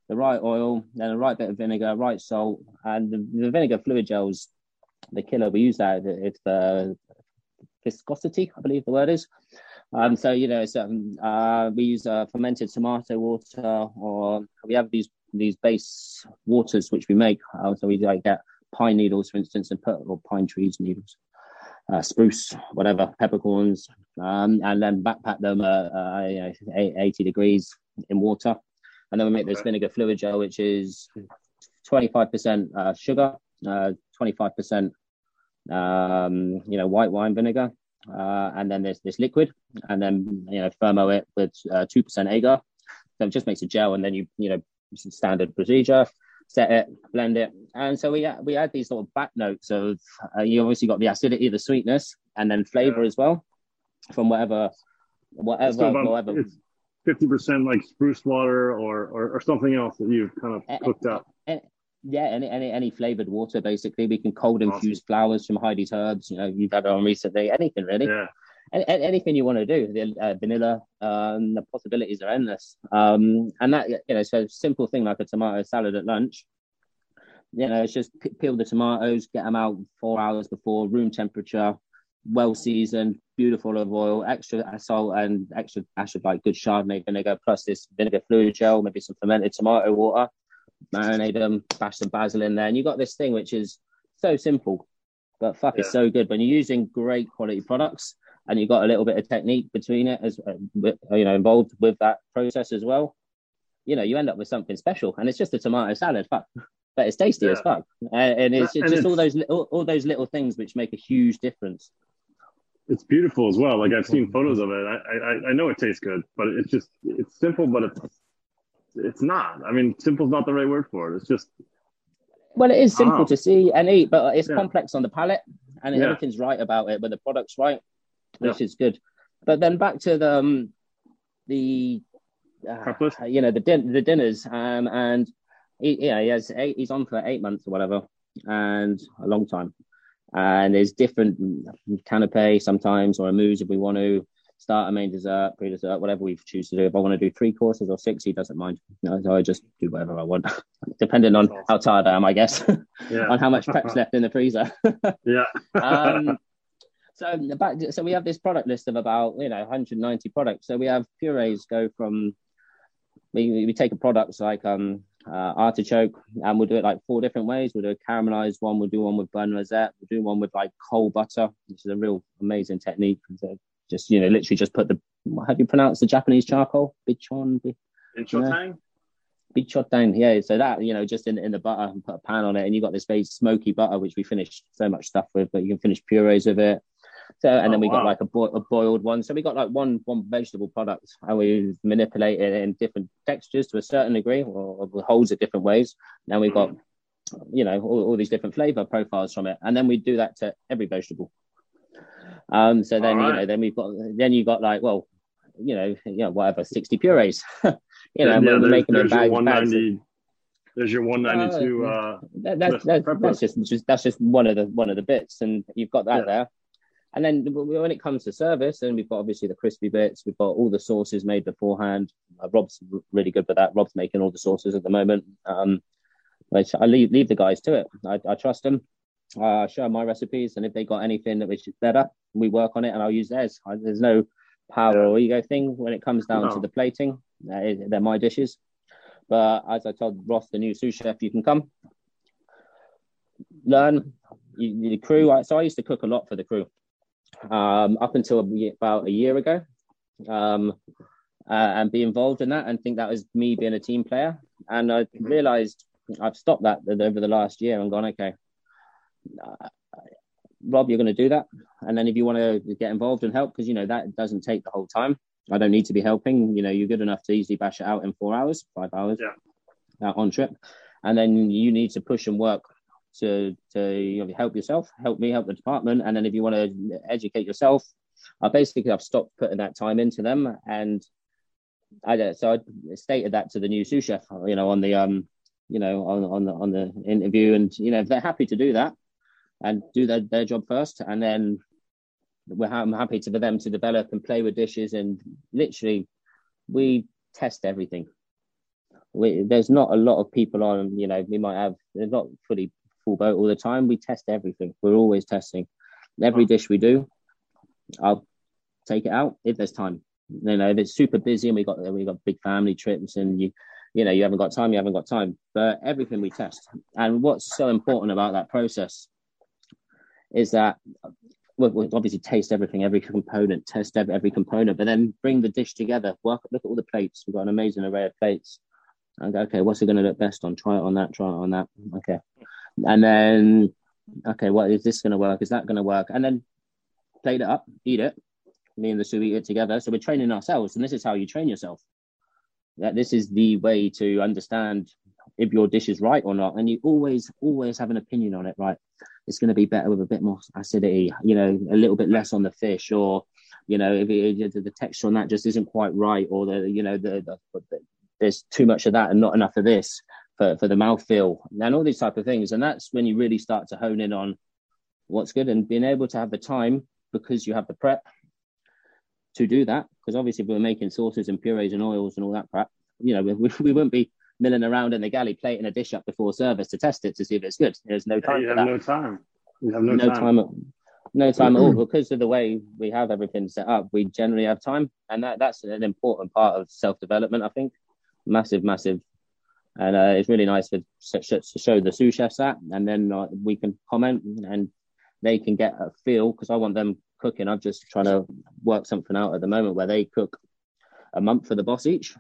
the right oil, then the right bit of vinegar, right salt, and the, the vinegar fluid gel's the killer. We use that. It's the viscosity, I believe the word is. Um, so you know, it's, um, uh, we use uh, fermented tomato water, or we have these these base waters which we make. Uh, so we like get pine needles, for instance, and put or pine trees needles, uh, spruce, whatever, peppercorns, um, and then backpack them at uh, you know, eighty degrees in water, and then we make this vinegar fluid gel, which is twenty-five percent uh, sugar, uh, twenty-five percent um, you know, white wine vinegar. Uh, and then there's this liquid, and then you know thermo it with uh, two percent agar. So it just makes a gel, and then you you know standard procedure, set it, blend it, and so we we add these sort of back notes of uh, you obviously got the acidity, the sweetness, and then flavor yeah. as well from whatever whatever about, whatever. It's fifty percent like spruce water or, or or something else that you've kind of cooked up. And, Yeah, any any any flavored water basically. We can cold infuse awesome. flowers from Heidi's Herbs. You know, you've had it on recently. Anything really. Yeah. Any, anything you want to do. The uh, vanilla. Um, the possibilities are endless. Um, and that you know, so a simple thing like a tomato salad at lunch. You know, it's just p- peel the tomatoes, get them out four hours before, room temperature, well seasoned, beautiful olive oil, extra salt, and extra dash of like good Chardonnay vinegar, plus this vinegar fluid gel, maybe some fermented tomato water. Marinate them, bash some basil in there, and you got this thing which is so simple, but fuck, yeah. it's so good when you're using great quality products, and you got a little bit of technique between it as you know involved with that process as well. You know, you end up with something special, and it's just a tomato salad, fuck, but it's tasty yeah. as fuck, and, and it's, it's and just it's, all those all, all those little things which make a huge difference. It's beautiful as well. Like I've seen photos of it. I I, I know it tastes good, but it's just it's simple, but it's. It's not. I mean, simple's not the right word for it. It's just. Well, it is simple to see and eat, but it's yeah. complex on the palate, and yeah. everything's right about it, but the product's right, which yeah. is good. But then back to the um, the uh, you know the din- the dinners, um, and he, yeah, he has eight, he's on for eight months or whatever, and a long time, and there's different canapé sometimes or a mousse if we want to. Start a main dessert, pre-dessert, whatever we choose to do. If I want to do three courses or six, he doesn't mind. You know, so I just do whatever I want, depending on how tired I am, I guess, yeah. on how much prep's left in the freezer. yeah. um, so back, so we have this product list of about you know one hundred ninety products. So we have purees go from we we take a product like um uh, artichoke, and we'll do it like four different ways. We'll do a caramelized one. We'll do one with beurre noisette. We'll do one with like coal butter, which is a real amazing technique. So, just, you know, literally just put the, how do you pronounce the Japanese charcoal? Bichon? Bichotang? Bichotang, yeah. So that, you know, just in, in the butter and put a pan on it, and you got this very smoky butter, which we finished so much stuff with, but you can finish purees with it. So, and oh, then we wow. got like a, bo- a boiled one. So we got like one one vegetable product, and we manipulate it in different textures to a certain degree, or, or holds it different ways. Now we've got, you know, all, all these different flavor profiles from it. And then we do that to every vegetable. Um, so then, right. you know, then we've got, then you got like, well, you know, you know, whatever, sixty purees, you know, yeah, we're there's, making there's it bag, your one ninety, there's your one ninety-two, uh, uh that, that, that, that's just, just, that's just one of the, one of the bits. And you've got that yeah. there. And then when it comes to service, and we've got obviously the crispy bits, we've got all the sauces made beforehand. Uh, Rob's really good with that. Rob's making all the sauces at the moment. Um, I leave, leave the guys to it. I, I trust them. Uh, show them my recipes, and if they got anything that which is better, we work on it, and I'll use theirs. I, there's no power or ego thing when it comes down no. to the plating. Uh, they're my dishes. But as I told Ross, the new sous chef, you can come, learn. You, the crew. So I used to cook a lot for the crew um, up until about a year ago, um, uh, and be involved in that, and think that was me being a team player. And I realised I've stopped that over the last year and gone, okay. Uh, Rob, you're going to do that, and then if you want to get involved and help, because you know that doesn't take the whole time. I don't need to be helping. You know, you're good enough to easily bash it out in four hours, five hours, yeah. uh, on trip, and then you need to push and work to to you know, help yourself, help me, help the department, and then if you want to educate yourself, I basically I've stopped putting that time into them, and I so I stated that to the new sous chef, you know, on the um, you know, on on the on the interview, and you know, if they're happy to do that. And do their, their job first, and then we're I'm happy to, for them to develop and play with dishes, and literally we test everything. we, there's not a lot of people on, you know, we might have, they're not fully full boat all the time. We test everything. We're always testing. Every dish we do, I'll take it out if there's time. You know, if it's super busy and we got we got big family trips and you, you know, you haven't got time, you haven't got time. But everything we test. And what's so important about that process is that we'll, we'll obviously taste everything, every component, test every, every component, but then bring the dish together. Work, look at all the plates. We've got an amazing array of plates. And go, okay, what's it going to look best on? Try it on that, try it on that. Okay. And then, okay, what is this going to work? Is that going to work? And then plate it up, eat it. Me and the Sue eat it together. So we're training ourselves. And this is how you train yourself. That this is the way to understand if your dish is right or not. And you always, always have an opinion on it, right? It's going to be better with a bit more acidity, you know, a little bit less on the fish, or, you know, if it, the texture on that just isn't quite right, or the, you know, the, the, the there's too much of that and not enough of this for, for the mouthfeel and all these type of things. And that's when you really start to hone in on what's good and being able to have the time, because you have the prep to do that. Because obviously if we were making sauces and purees and oils and all that crap, you know, we, we wouldn't be milling around in the galley plating a dish up before service to test it to see if it's good. There's no time. Yeah, you for have that. no time. You have no, no time. time. At, no time at all, because of the way we have everything set up. We generally have time, and that, that's an important part of self-development, I think. Massive, massive. And uh, it's really nice to show the sous chefs that, and then uh, we can comment and they can get a feel, because I want them cooking. I'm just trying to work something out at the moment where they cook a month for the boss each.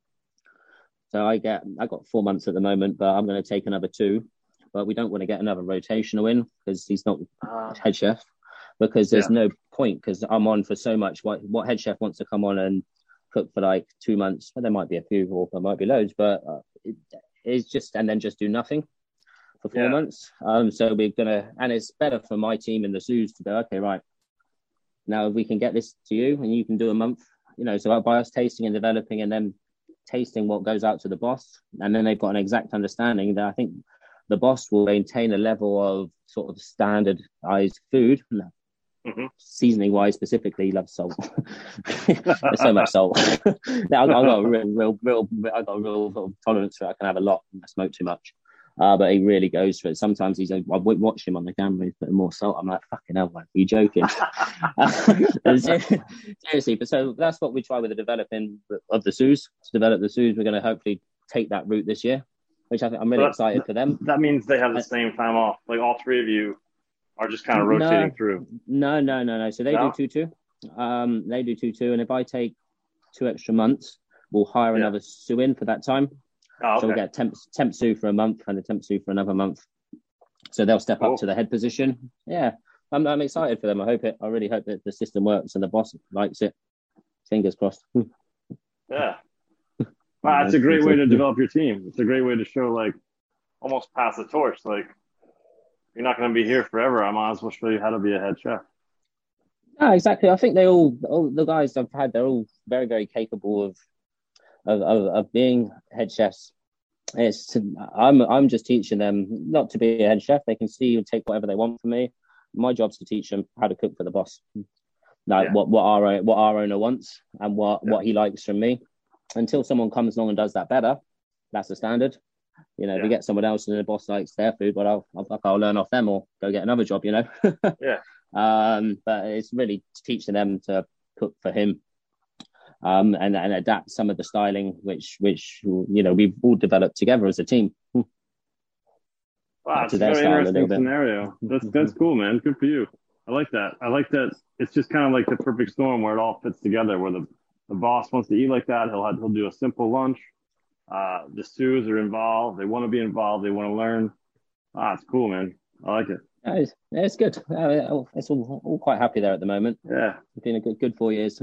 So I get, I got four months at the moment, but I'm going to take another two. But we don't want to get another rotational in because he's not uh, head chef, because there's yeah. no point, because I'm on for so much. What, what head chef wants to come on and cook for like two months? Well, there might be a few, or there might be loads, but uh, it, it's just, and then just do nothing for four yeah. months. Um, so we're going to, and it's better for my team and the sous to go, okay, right, now we can get this to you and you can do a month, you know, so by us tasting and developing and then tasting what goes out to the boss, and then they've got an exact understanding that I think the boss will maintain a level of sort of standardized food. Mm-hmm. Seasoning wise, specifically, he loves salt. There's so much salt. Now, I've got a real, real, real, I've got a real sort of tolerance for it. I can have a lot. I smoke too much, uh, but he really goes for it. Sometimes he's, I watch him on the camera. He's putting more salt. I'm like, fucking hell, man, are you joking? Seriously, but so that's what we try with the developing of the sous. To develop the sous, we're going to hopefully take that route this year, which I think I'm really so excited for them. That means they have the same time off, like all three of you are just kind of rotating no, through. No, no, no, no. So they no? do two two. Um, they do two two, and if I take two extra months, we'll hire yeah. another sous in for that time. Oh, okay. So we'll get temp temp sous for a month and a temp sous for another month. So they'll step cool. up to the head position. Yeah, I'm I'm excited for them. I hope it. I really hope that the system works and the boss likes it. Fingers crossed. Yeah. Wow, that's a great way to develop your team. It's a great way to show, like, almost pass the torch. Like, you're not going to be here forever. I might as well show you how to be a head chef. Yeah, exactly. I think they all, all the guys I've had, they're all very, very capable of of, of, of being head chefs. It's to, I'm I'm just teaching them not to be a head chef. They can see and take whatever they want from me. My job's to teach them how to cook for the boss. Like yeah. what what our what our owner wants and what yeah. what he likes from me. Until someone comes along and does that better, that's the standard. You know, yeah. if we get someone else and the boss likes their food, but I'll, I'll I'll learn off them or go get another job. You know. yeah. Um, but it's really teaching them to cook for him, um, and and adapt some of the styling, which which you know we've all developed together as a team. Wow, it's a very interesting a scenario. That's that's cool, man. Good for you. I like that. I like that. It's just kind of like the perfect storm where it all fits together. Where the The boss wants to eat like that. He'll have, he'll do a simple lunch. Uh, the sous are involved. They want to be involved. They want to learn. Ah, it's cool, man. I like it. Yeah, it's, it's good. Uh, it's all, all quite happy there at the moment. Yeah, it's been a good good four years.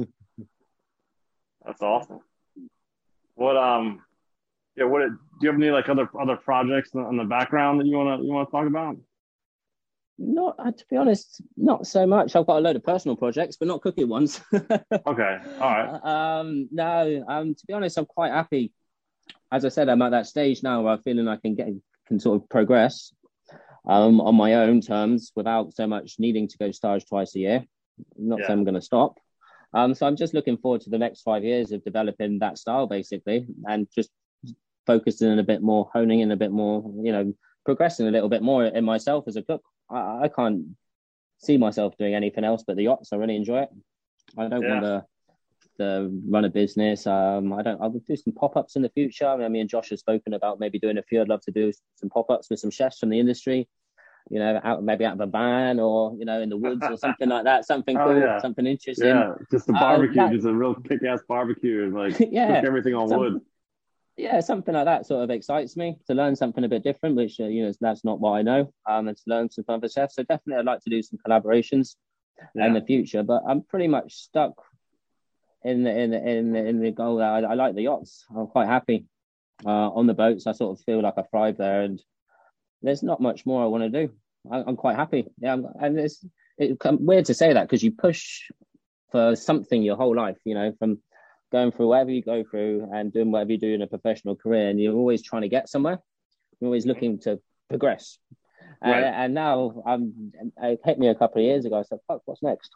That's awesome. What um, yeah. What do you have any like other other projects in the background that you wanna you wanna talk about? Not, uh, to be honest, not so much. I've got a load of personal projects, but not cooking ones. Okay, all right. Um, no, um, to be honest, I'm quite happy. As I said, I'm at that stage now where I'm feeling I can get can sort of progress um, on my own terms without so much needing to go stage twice a year. Not yeah. saying I'm going to stop. Um, so I'm just looking forward to the next five years of developing that style, basically, and just focusing in a bit more, honing in a bit more, you know, progressing a little bit more in myself as a cook. I, I can't see myself doing anything else but the yachts. I really enjoy it. I don't yeah. want to, to run a business. Um, I don't. I would do some pop-ups in the future. I mean, me and Josh have spoken about maybe doing a few. I'd love to do some pop-ups with some chefs from the industry. You know, out maybe out of a van or, you know, in the woods or something like that. Something cool, oh, yeah. something interesting. Yeah, just a barbecue, um, that, just a real kick-ass barbecue, and like yeah, cook everything on some, wood. Yeah, something like that sort of excites me, to learn something a bit different, which uh, you know, that's not what I know. Um, and to learn some from other chefs. So definitely, I'd like to do some collaborations yeah. in the future. But I'm pretty much stuck in the in the in the, in the goal that I, I like the yachts. I'm quite happy uh, on the boats. I sort of feel like I thrive there, and there's not much more I want to do. I, I'm quite happy. Yeah, I'm, and it's it's weird to say that because you push for something your whole life. You know, from going through whatever you go through and doing whatever you do in a professional career, and you're always trying to get somewhere. You're always looking to progress. Right. Uh, and now, um, it hit me a couple of years ago. I said, "Fuck, what's next?"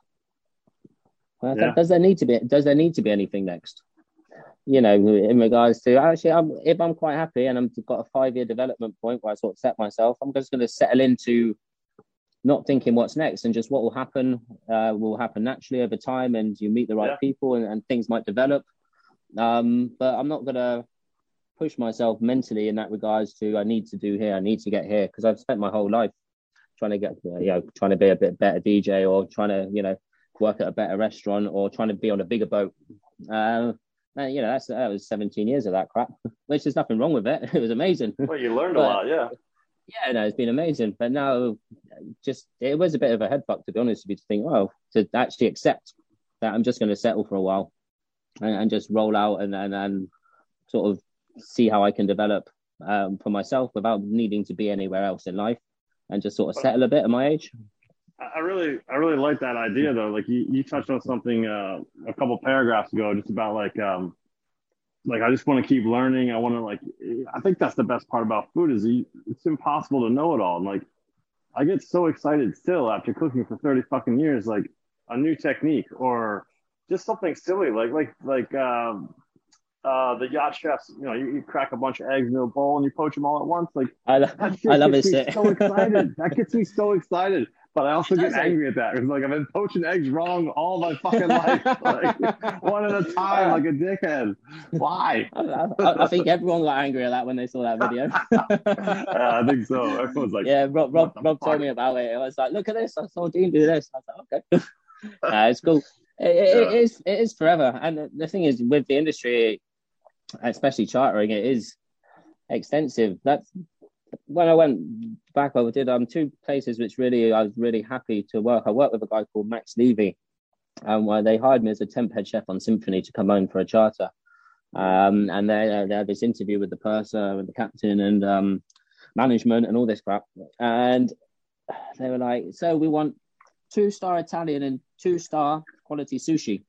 I yeah. said, "Does there need to be? Does there need to be anything next?" You know, in regards to actually, I'm, if I'm quite happy and I've got a five-year development point where I sort of set myself, I'm just going to settle into not thinking what's next, and just what will happen uh, will happen naturally over time, and you meet the right yeah. people, and, and things might develop. Um, but I'm not going to push myself mentally in that regards to I need to do here, I need to get here, because I've spent my whole life trying to get, you know, trying to be a bit better D J, or trying to, you know, work at a better restaurant, or trying to be on a bigger boat. Uh, and, you know, that's that was seventeen years of that crap, which there's nothing wrong with it. It was amazing. Well, you learned but, a lot, yeah. Yeah, no, it's been amazing. But now, just it was a bit of a head fuck, to be honest with you, to think, oh, to actually accept that I'm just going to settle for a while and, and just roll out and, and and sort of see how I can develop um, for myself without needing to be anywhere else in life, and just sort of settle a bit at my age. I really, I really like that idea though. Like you, you touched on something uh, a couple paragraphs ago, just about like, um, like I just want to keep learning. I want to like, I think that's the best part about food is you, it's impossible to know it all. And like, I get so excited still after cooking for thirty fucking years, like a new technique or just something silly, like like like um, uh, the yacht chefs. You know, you, you crack a bunch of eggs into a bowl and you poach them all at once. Like I, that shit I love gets it. Me so excited. That gets me so excited. But I also get angry at that. It's like I've been poaching eggs wrong all my fucking life, like one at a time, like a dickhead. Why? I, I, I think everyone got angry at that when they saw that video. uh, I think so. Everyone's like, yeah. Rob, Rob, Rob told me about it. I was like, look at this. I saw Dean do this. I was like, okay, uh, it's cool. It, it, yeah. it is. It is forever. And the thing is, with the industry, especially chartering, it is extensive. That's. When I went back, I did um two places which really I was really happy to work. I worked with a guy called Max Levy, um, where they hired me as a temp head chef on Symphony to come home for a charter. Um, and they, they had this interview with the purser, with the captain, and um, management, and all this crap. And they were like, "So we want two star Italian and two star quality sushi."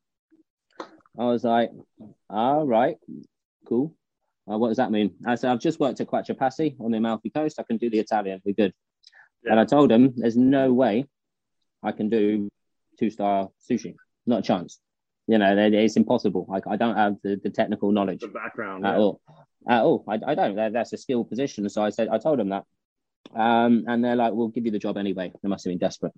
I was like, "All right, cool. Uh, what does that mean?" I said, "I've just worked at Quattro Passi on the Amalfi Coast. I can do the Italian. We're good." Yeah. And I told him, "There's no way I can do two-star sushi. Not a chance. You know, it's impossible. Like I don't have the, the technical knowledge, the background at yeah. all. At all. I, I don't. That's a skilled position." So I said, I told him that. Um, and they're like, "We'll give you the job anyway." They must have been desperate.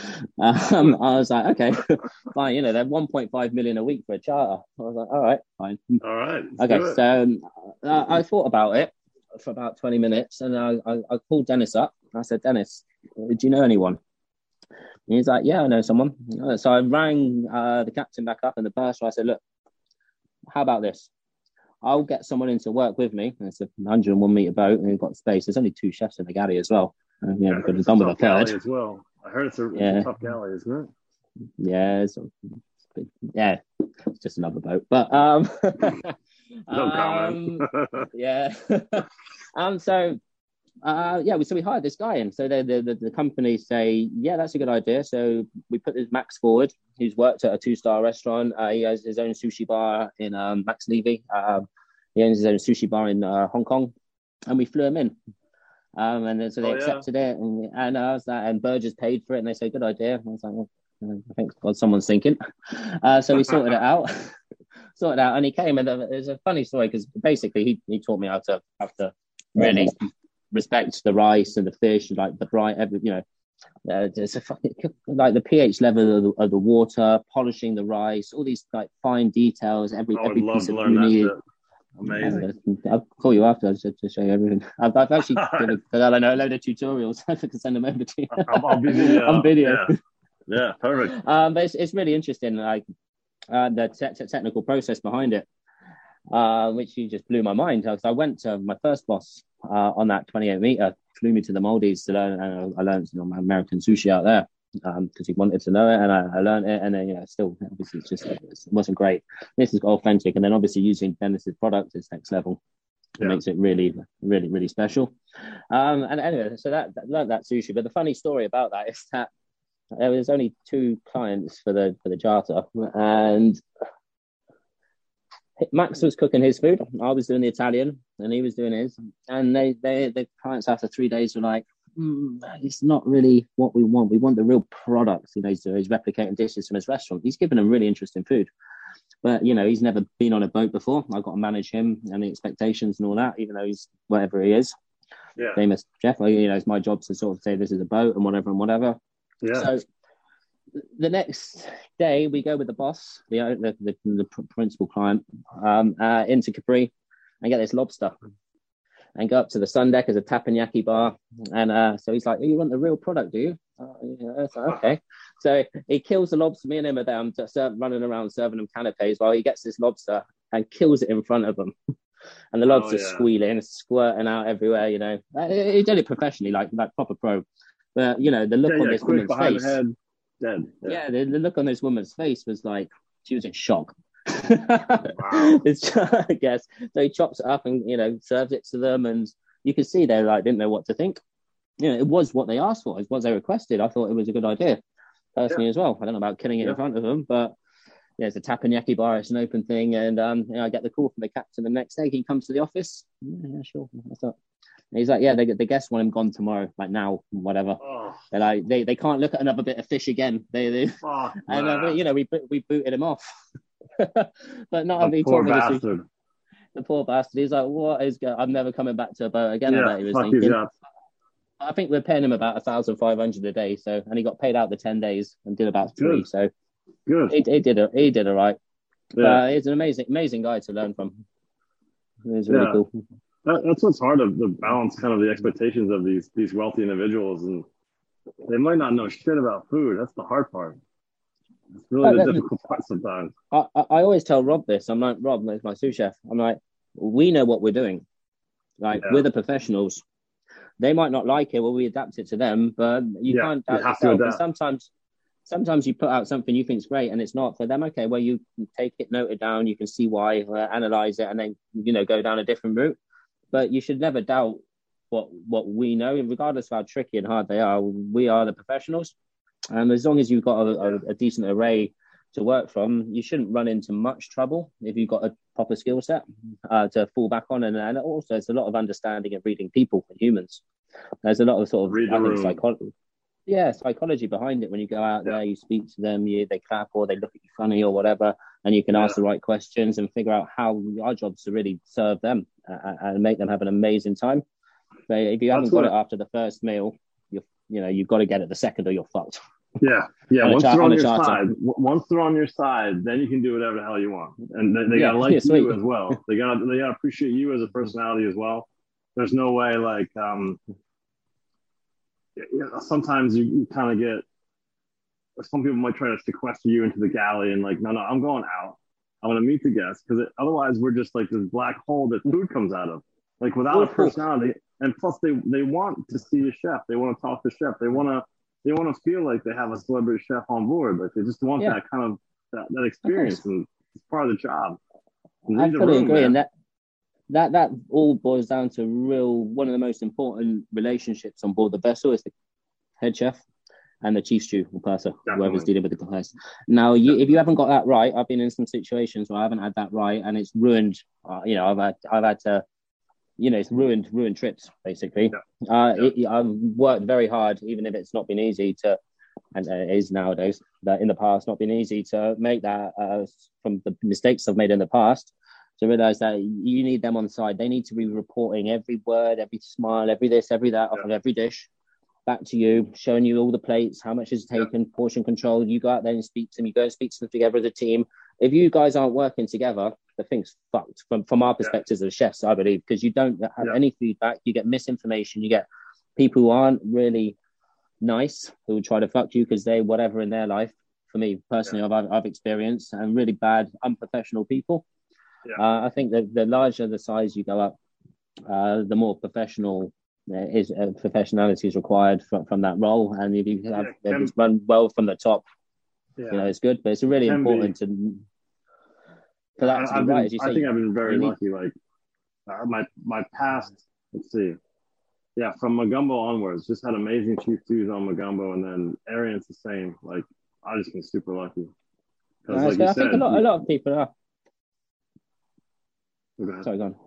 um, I was like, "Okay, fine." You know, they're one point five million a week for a charter. I was like, "All right, fine." All right. Okay, so um, I, I thought about it for about twenty minutes, and I, I, I called Dennis up. I said, "Dennis, do you know anyone?" And he's like, "Yeah, I know someone." So I rang uh, the captain back up and the purser. I said, "Look, how about this? I'll get someone in to work with me." And it's a one hundred one meter boat, and we've got space. There's only two chefs in the galley as well. And, yeah, we could have done with a third as well. I heard it's a, it's yeah. a tough galley, isn't it? Yeah, it's, yeah, it's just another boat. But um, no um yeah, um, so uh, yeah, so we hired this guy in. So the, the the company say, "Yeah, that's a good idea." So we put this Max forward. He's worked at a two-star restaurant. Uh, he has his own sushi bar in um, Max Levy. Um, he owns his own sushi bar in uh, Hong Kong, and we flew him in. Um, and then, so they oh, accepted yeah. it, and, and I was like, and Burgess paid for it, and they said, "Good idea." And I was like, well, I think God, someone's thinking. Uh, so we sorted it out. sorted out. And he came, and it was a funny story because basically he, he taught me how to have to really respect the rice and the fish, like the bright, every you know, uh, it's a fucking, like the pH level of the, of the water, polishing the rice, all these like fine details. Every I would every love piece to of learn that uni. shit. Amazing. Yeah, I'll call you after to, to show you everything. I've, I've actually did a, I know a load of tutorials. I can send them over to you. I'll, I'll be the, uh, on video. Yeah, yeah, perfect. Um, but it's, it's really interesting, like uh, the te- technical process behind it, uh, which you just blew my mind. So I went to my first boss uh, on that twenty-eight meter, flew me to the Maldives to learn, and I learned you know, my American sushi out there because um, he wanted to know it, and I, I learned it, and then you know, still obviously it's just it wasn't great. This is authentic, and then obviously using Dennis's product is next level. It yeah. makes it really, really, really special. Um, and anyway, so that, that learned that sushi. But the funny story about that is that there was only two clients for the for the charter, and Max was cooking his food. I was doing the Italian, and he was doing his. And they, they the clients after three days were like, mm, "It's not really what we want. We want the real product." You know, he's, he's replicating dishes from his restaurant. He's giving them really interesting food, but you know, he's never been on a boat before. I've got to manage him and the expectations and all that, even though he's whatever he is, yeah. famous chef. You know, it's my job to sort of say this is a boat and whatever and whatever. Yeah. So the next day we go with the boss, the the, the, the principal client, um, uh, into Capri and get this lobster and go up to the sun deck as a teppanyaki bar. And uh, so he's like, oh, you want the real product, do you? Uh, yeah, like, okay. So he kills the lobster. Me and him are there just uh, running around serving them canapes while he gets this lobster and kills it in front of them. And the lobster oh, yeah. squealing, squirting out everywhere, you know. Uh, he did it professionally, like like proper pro. But, you know, the look yeah, on yeah, this woman's face. The head, dead. Yeah, yeah the, the look on this woman's face was like, she was in shock. Wow. It's, I guess. So he chops it up and, you know, serves it to them. And you could see they like didn't know what to think. You know, it was what they asked for. It was what they requested. I thought it was a good idea, personally, yeah. as well. I don't know about killing it yeah. in front of them, but yeah, it's a teppanyaki bar. It's an open thing. And um, you know, I get the call from the captain the next day. He comes to the office. Yeah, yeah sure. I thought, and he's like, yeah, they, the guests want him gone tomorrow, like now, whatever. Oh. They're like, they, they can't look at another bit of fish again. They, they oh, and uh, you know, we we booted him off. But not only told me bastard. The, the poor bastard. He's like, what is going? I'm never coming back to a boat again. Yeah, I bet he was fuck thinking. You, yeah. I think we're paying him about a thousand five hundred a day. So, and he got paid out the ten days and did about three. Good. So, good. He, he did. A, he did all right. Yeah. Uh, he's an amazing, amazing guy to learn from. He's really yeah. cool. That, that's what's hard to, to balance, kind of the expectations of these these wealthy individuals, and they might not know shit about food. That's the hard part. It's really oh, the difficult part sometimes. I, I I always tell Rob this. I'm like, Rob, that's my sous chef. I'm like, we know what we're doing. Like yeah. we're the professionals. They might not like it, well, we adapt it to them, but you yeah, can't doubt yourself. And sometimes, sometimes you put out something you think is great, and it's not for them. Okay, well, you take it, note it down. You can see why, uh, analyze it, and then you know go down a different route. But you should never doubt what what we know, regardless of how tricky and hard they are. We are the professionals, and as long as you've got a, a, a decent array to work from, you shouldn't run into much trouble if you've got a proper skill set uh, to fall back on. And, and also, it's a lot of understanding and reading people and humans. There's a lot of sort of Read the I think, room. psychology. Yeah, psychology behind it. When you go out yeah. there, you speak to them, you, they clap or they look at you funny or whatever, and you can yeah. ask the right questions and figure out how our job's to really serve them uh, and make them have an amazing time. But if you haven't That's got it. it after the first meal, you you know you've got to get it the second or you're fucked. Yeah, yeah. Once char- they're on, on your charter. side, once they're on your side, then you can do whatever the hell you want, and they, they yeah, gotta like yeah, you as well. They gotta they gotta appreciate you as a personality as well. There's no way like um, you know, sometimes you, you kind of get. Some people might try to sequester you into the galley and like, no, no, I'm going out. I want to meet the guests because otherwise we're just like this black hole that food comes out of. Like without a personality, and plus they they want to see a chef. They want to talk to a chef. They want to. They want to feel like they have a celebrity chef on board. Like they just want yeah. that kind of that, that experience, and it's part of the job. I fully agree, man. and that that that all boils down to real one of the most important relationships on board the vessel is the head chef and the chief stew or purser, whoever's dealing with the guys. Now, you, if you haven't got that right, I've been in some situations where I haven't had that right, and it's ruined. Uh, you know, I've had I've had to. You know, it's ruined, ruined trips, basically. Yeah. Uh, yeah. It, I've worked very hard, even if it's not been easy, to and uh, it is nowadays, that in the past not been easy to make that uh, from the mistakes I've made in the past, to realize that you need them on side. They need to be reporting every word, every smile, every this, every that off yeah. of every dish back to you, showing you all the plates, how much is taken, yeah. portion control. You go out there and speak to them. You go and speak to them together as a team. If you guys aren't working together, the thing's fucked from, from our perspectives yeah. as chefs, I believe, because you don't have yeah. any feedback. You get misinformation. You get people who aren't really nice, who will try to fuck you because they whatever in their life. For me personally, yeah. I've, I've experienced, and really bad, unprofessional people. Yeah. Uh, I think that the larger the size you go up, uh, the more professional uh, is uh, professionality is required from, from that role. And if you have yeah, if it's run well from the top, yeah. you know, it's good. But it's really important be. to for that to I've be right. Been, As you say, I think I've been very need... lucky. Like uh, my my past, let's see, yeah, from Magumbo onwards, just had amazing chief stews on Magumbo, and then Arian's the same. Like I've just been super lucky. No, like I said, think a lot, you, a lot of people are. Okay. Sorry, go on.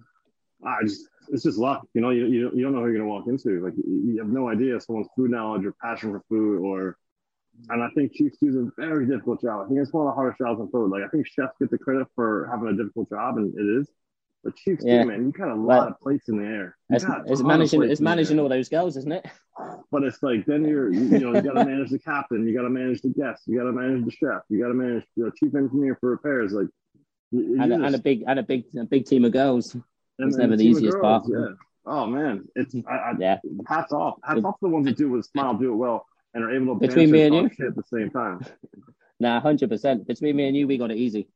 I just, it's just luck. You know, you, you, you don't know who you're going to walk into. Like, you have no idea someone's food knowledge or passion for food, or, and I think chief stews is a very difficult job. I think it's one of the hardest jobs in food. Like, I think chefs get the credit for having a difficult job, and it is. But chief stew, yeah. man, you got a lot well, of plates in the air. It's, it's managing, it's managing all those girls, isn't it? But it's like, then you're, you, you know, you got to manage the captain, you got to manage the guests, you got to manage the chef, you got to manage the you know, chief engineer for repairs. Like, and, just, and a big and a big a big team of girls. And, it's never the easiest girls, part. Yeah. Oh man, it's I, I, yeah. Hats off, hats off to the ones that do it with a smile, do it well, and are able to between me and you at the same time. Nah, hundred percent. Between me and you, we got it easy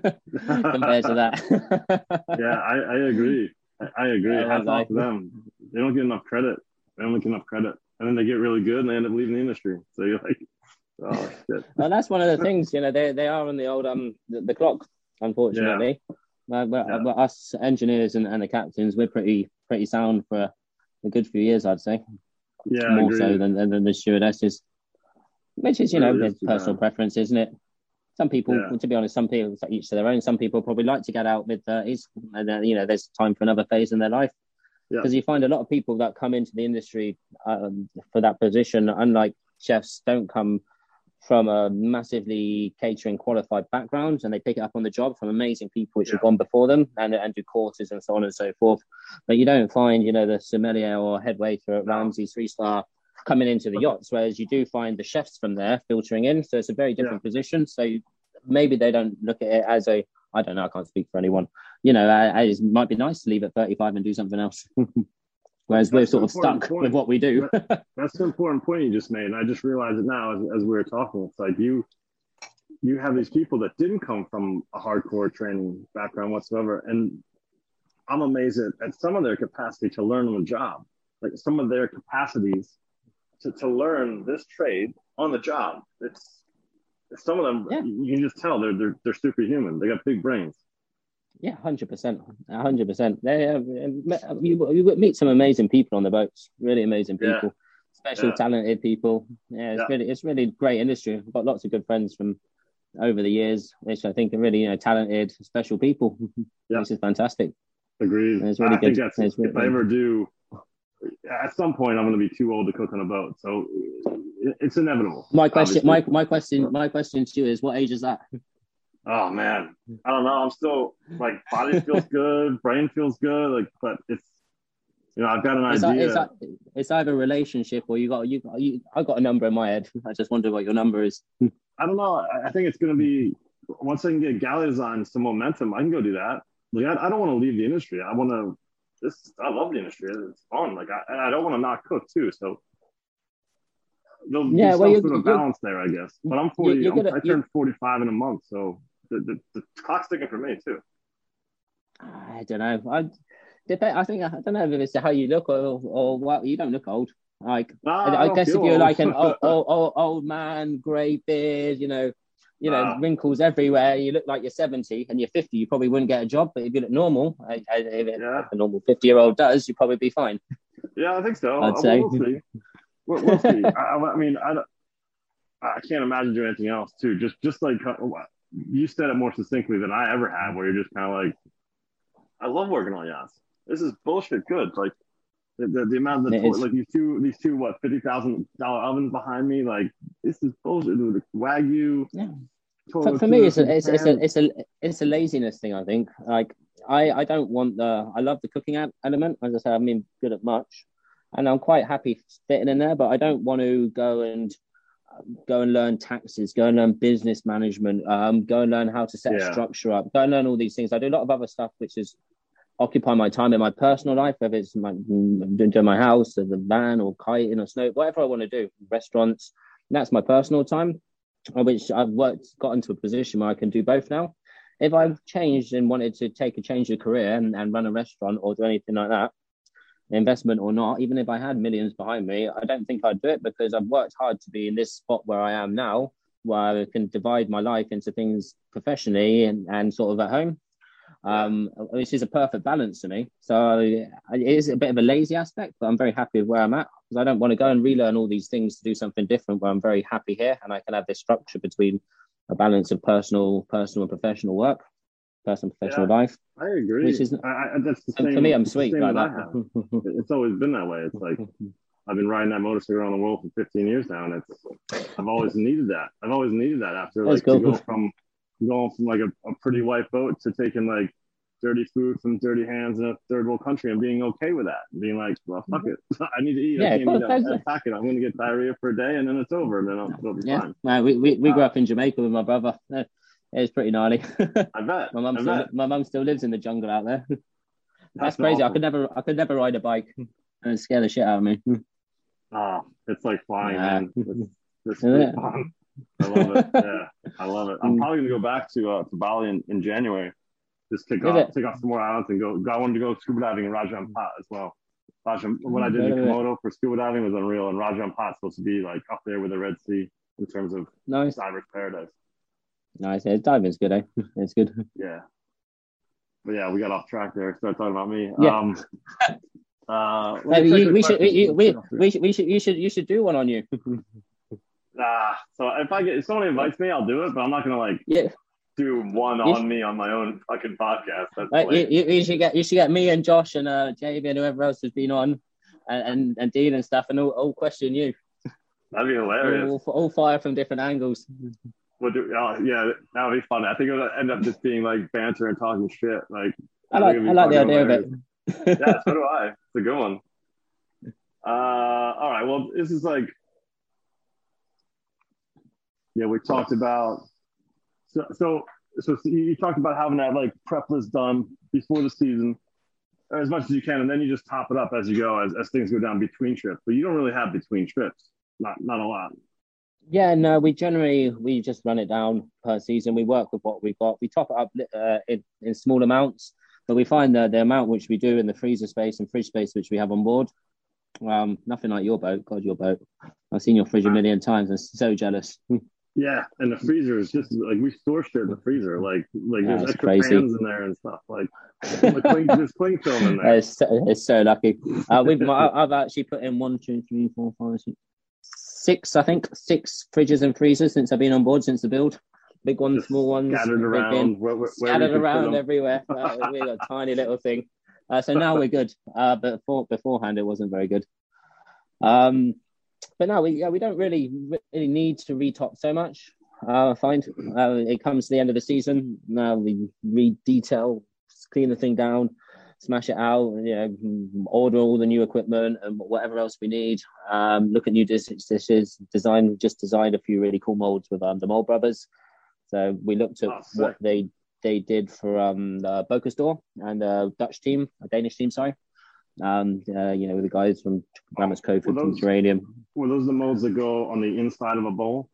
compared to that. yeah, I, I agree. I, I agree. Yeah, hats off to them. They don't get enough credit. They don't get enough credit, and then they get really good, and they end up leaving the industry. So you're like, oh shit. Well, that's one of the things. You know, they they are on the old um the, the clock. Unfortunately, yeah. well, yeah. well, us engineers and, and the captains, we're pretty pretty sound for a, a good few years, I'd say. Yeah, more so than, than the stewardesses, which is, you know, really there's personal preference, isn't it? Some people, yeah. to be honest, some people each to their own. Some people probably like to get out mid thirties, and then you know, there's time for another phase in their life. Because yeah. you find a lot of people that come into the industry um, for that position, unlike chefs, don't come from a massively catering qualified background, and they pick it up on the job from amazing people which yeah. have gone before them and, and do courses and so on and so forth. But you don't find, you know, the sommelier or head waiter at Ramsay's three star coming into the yachts, whereas you do find the chefs from there filtering in. So it's a very different yeah. position. So you, maybe they don't look at it as a, I don't know, I can't speak for anyone. You know, uh, it might be nice to leave at thirty-five and do something else. Whereas that's we're sort of stuck point. with what we do. That's an important point you just made. And I just realized it now as, as we were talking. It's like you you have these people that didn't come from a hardcore training background whatsoever. And I'm amazed at, at some of their capacity to learn on the job. Like some of their capacities to, to learn this trade on the job. It's, it's some of them, yeah. you can just tell they're, they're, they're superhuman. They got big brains. Yeah, hundred percent, hundred percent. They uh, you you meet some amazing people on the boats. Really amazing people, yeah. special, yeah. talented people. Yeah, it's yeah. really it's really great industry. I've got lots of good friends from over the years, which I think are really you know talented, special people. Yeah. This is fantastic. Agreed. It's really I good. think that's, it's really if I ever do, at some point, I'm going to be too old to cook on a boat, so it's inevitable. My question, my my question, my question to you is, what age is that? Oh man, I don't know. I'm still like body feels good, brain feels good, like, but it's you know I've got an it's idea. It's, it's either a relationship or you got you got you. I got a number in my head. I just wonder what your number is. I don't know. I think it's going to be once I can get galley design some momentum. I can go do that. Like I, I don't want to leave the industry. I want to. This I love the industry. It's fun. Like I, and I don't want to not cook too. So. There'll yeah, be well, some sort of balance there, I guess. But I'm forty. You're, you're I'm, I turned forty-five in a month, so the, the, the clock's ticking for me too. I don't know. I, I think I don't know if it's how you look or or what. You don't look old. Like nah, I, I, I guess if you're old. like an old, old, old, old man, grey beard, you know, you know, nah. wrinkles everywhere. You look like you're seventy, and you're fifty. You probably wouldn't get a job. But if you look normal, I, I, if it, yeah. a normal fifty-year-old does, you'd probably be fine. Yeah, I think so. I'd we'll, say. We'll see. We'll, we'll see. I, I mean, I don't. I can't imagine doing anything else too. Just, just like you said it more succinctly than I ever have, where you're just kind of like, I love working on yachts. This is bullshit good. Like, The, the, the amount of the It toy, is. like these two, these two, what fifty thousand dollar ovens behind me, like this is bullshit, dude. The Wagyu. Yeah. Toro For, for me, Kuro it's a from it's, it's a Japan. it's a it's a laziness thing. I think. Like I I don't want the. I love the cooking e- element. As I say, I'm mean good at much, and I'm quite happy fitting in there. But I don't want to go and go and learn taxes, go and learn business management, um, go and learn how to set a Yeah. structure up, go and learn all these things. I do a lot of other stuff which is occupy my time in my personal life, whether it's my doing my house or the van or kiting or snow, whatever I want to do, restaurants. That's my personal time, which I've worked, got into a position where I can do both now. If I've changed and wanted to take a change of career and, and run a restaurant or do anything like that, investment or not, even if I had millions behind me, I don't think I'd do it because I've worked hard to be in this spot where I am now, where I can divide my life into things professionally and, and sort of at home, um, which is a perfect balance to me. So it is a bit of a lazy aspect, but I'm very happy with where I'm at because I don't want to go and relearn all these things to do something different where I'm very happy here and I can have this structure between a balance of personal, personal and professional work, personal professional Yeah. life. I agree. Which is, I, I, that's the and same. for me, I'm it's the sweet same like that I that. have. It's always been that way. It's like I've been riding that motorcycle around the world for fifteen years now, and it's I've always needed that. I've always needed that after That's like cool. to go from going from like a, a pretty white boat to taking like dirty food from dirty hands in a third world country and being okay with that, being like, well, fuck it, I need to eat. Yeah, I can't cool, eat that, that packet. I'm going to get diarrhea for a day, and then it's over, and then I'll, it'll be yeah. fine. Man, we we, we grew Uh, up in Jamaica with my brother. It was pretty gnarly. I bet. my mum I still bet. my mum still lives in the jungle out there. That's, That's crazy. I awful. could never I could never ride a bike. And scare the shit out of me. Oh, it's like flying, Yeah. man. It's, it's Isn't really it? fun. I love it. Yeah, I love it. I'm Mm. probably gonna go back to uh, to Bali in, in January. Just take Is off, it? take off some more islands and go. I wanted to go scuba diving in Raja Ampat as well. Raja, what I did in Wait a minute. Komodo for scuba diving was unreal, and Raja Ampat's supposed to be like up there with the Red Sea in terms of Nice. divers' paradise. Nice. Yeah, diving's good, eh? It's good. Yeah, but yeah, we got off track there. Start talking about me. Yeah. Um, uh, let me Maybe check you, the we should questions. we, we, we should we should you should you should do one on you. Ah, so if I get if someone invites me, I'll do it, but I'm not gonna like Yeah. do one You on me on my own fucking podcast. That's Uh, you, like, you, you should get you should get me and Josh and uh Jamie and whoever else has been on, and and, and Dean and stuff, and all, all question you. that'd be hilarious. All, all fire from different angles. We'll do, oh, yeah, that would be fun. I think it would end up just being like banter and talking shit. Like, I like think it'd I be like the fucking idea hilarious. of it. Yeah, so do I. It's a good one. Uh, all right. Well, this is like, yeah, we talked about. So, so, so you talked about having that like prep list done before the season, or as much as you can, and then you just top it up as you go, as, as things go down between trips. But you don't really have between trips. Not, not a lot. Yeah, no, we generally we just run it down per season. We work with what we've got. We top it up uh, in, in small amounts, but we find that the amount which we do in the freezer space and fridge space which we have on board, um, nothing like your boat. God, your boat. I've seen your fridge a million times. I'm so jealous. Yeah, and the freezer is just like we store shit in the freezer. Like, like Yeah, there's it's extra crazy. pans in there and stuff. Like, the cling, there's cling film in there. It's so, it's so lucky. Uh, we've my, I've actually put in one, two, three, four, five, six, six. I think six fridges and freezers since I've been on board since the build. Big ones, Just small ones, scattered they've around, been where, where, where scattered we could fit around them. everywhere. Uh, we got a tiny little thing. Uh, so now we're good. Uh, but before, beforehand, it wasn't very good. Um, but now we yeah we don't really really need to retop so much. Uh, I find uh, it comes to the end of the season. Now we re-detail, clean the thing down, smash it out, you know, order all the new equipment and whatever else we need. Um, look at new dishes, dishes. Design just designed a few really cool molds with um, the Mold Brothers. So we looked at Oh, sick. what they they did for um the Bocuse d'Or and a Dutch team, a Danish team, sorry. Um, uh, you know, with the guys from Grammars Cove Were from those- Geranium. Were those the molds that go on the inside of a bowl?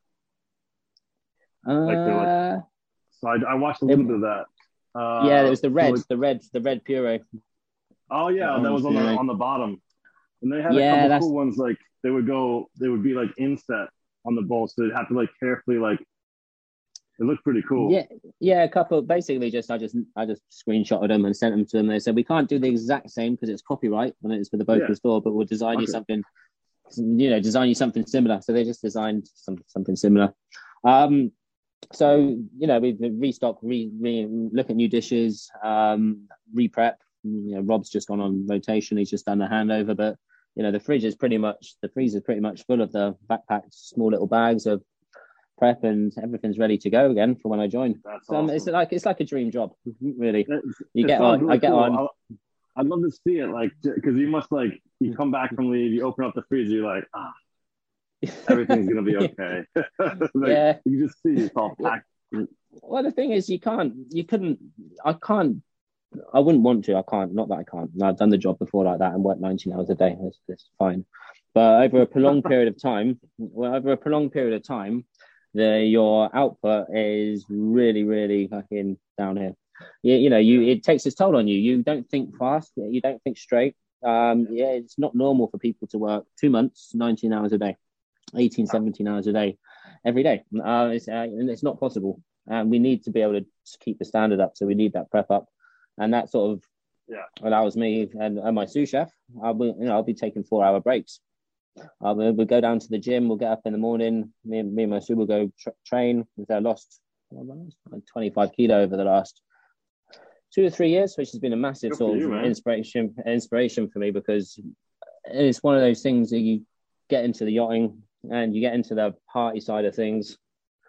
Like they're like- Uh, So I, I watched a little bit of that. Uh, yeah, there was the so red, like- the red, the red puree. oh yeah, the that was on the orange puree. on the bottom, and they had Yeah, a couple that's- cool ones. Like they would go, they would be like inset on the bowl, so they'd have to like carefully like. It looked pretty cool. Yeah, yeah, a couple. Basically, just I just I just screenshotted them and sent them to them. They said we can't do the exact same because it's copyright when it's for the Bocuse Yeah. store, but we'll design you Okay. something. You know, design you something similar. So they just designed some something similar. Um, so you know, we restock, re, re look at new dishes, um, re-prep, You know, Rob's just gone on rotation. He's just done the handover, but you know, the fridge is pretty much the freezer is pretty much full of the backpacked small little bags of prep, and everything's ready to go again for when I join. That's so awesome. It's like it's like a dream job, really. It's, you it get on, really I get cool. on. I'll, I'd love to see it, like, because you must like you come back from leave, you open up the freezer, you're like, ah, everything's gonna be okay. Like, yeah, you just see it's all packed. Well, the thing is, you can't, you couldn't, I can't, I wouldn't want to. I can't. Not that I can't. I've done the job before like that and worked nineteen hours a day. That's, that's fine. But over a prolonged period of time, well, over a prolonged period of time, the your output is really, really fucking down here. You, you know, you it takes its toll on you. You don't think fast. You don't think straight. Um, yeah, it's not normal for people to work two months, nineteen hours a day, eighteen, seventeen hours a day, every day. Uh, it's uh, and it's not possible. And we need to be able to keep the standard up. So we need that prep up, and that sort of yeah allows me and, and my sous chef. I'll be, you know, I'll be taking four hour breaks. Uh, we'll, we'll go down to the gym. We'll get up in the morning. Me, and me and my sous will go tra- train. I lost twenty-five kilo over the last two or three years, which has been a massive Good sort you, of man. inspiration inspiration for me, because it's one of those things that you get into the yachting and you get into the party side of things.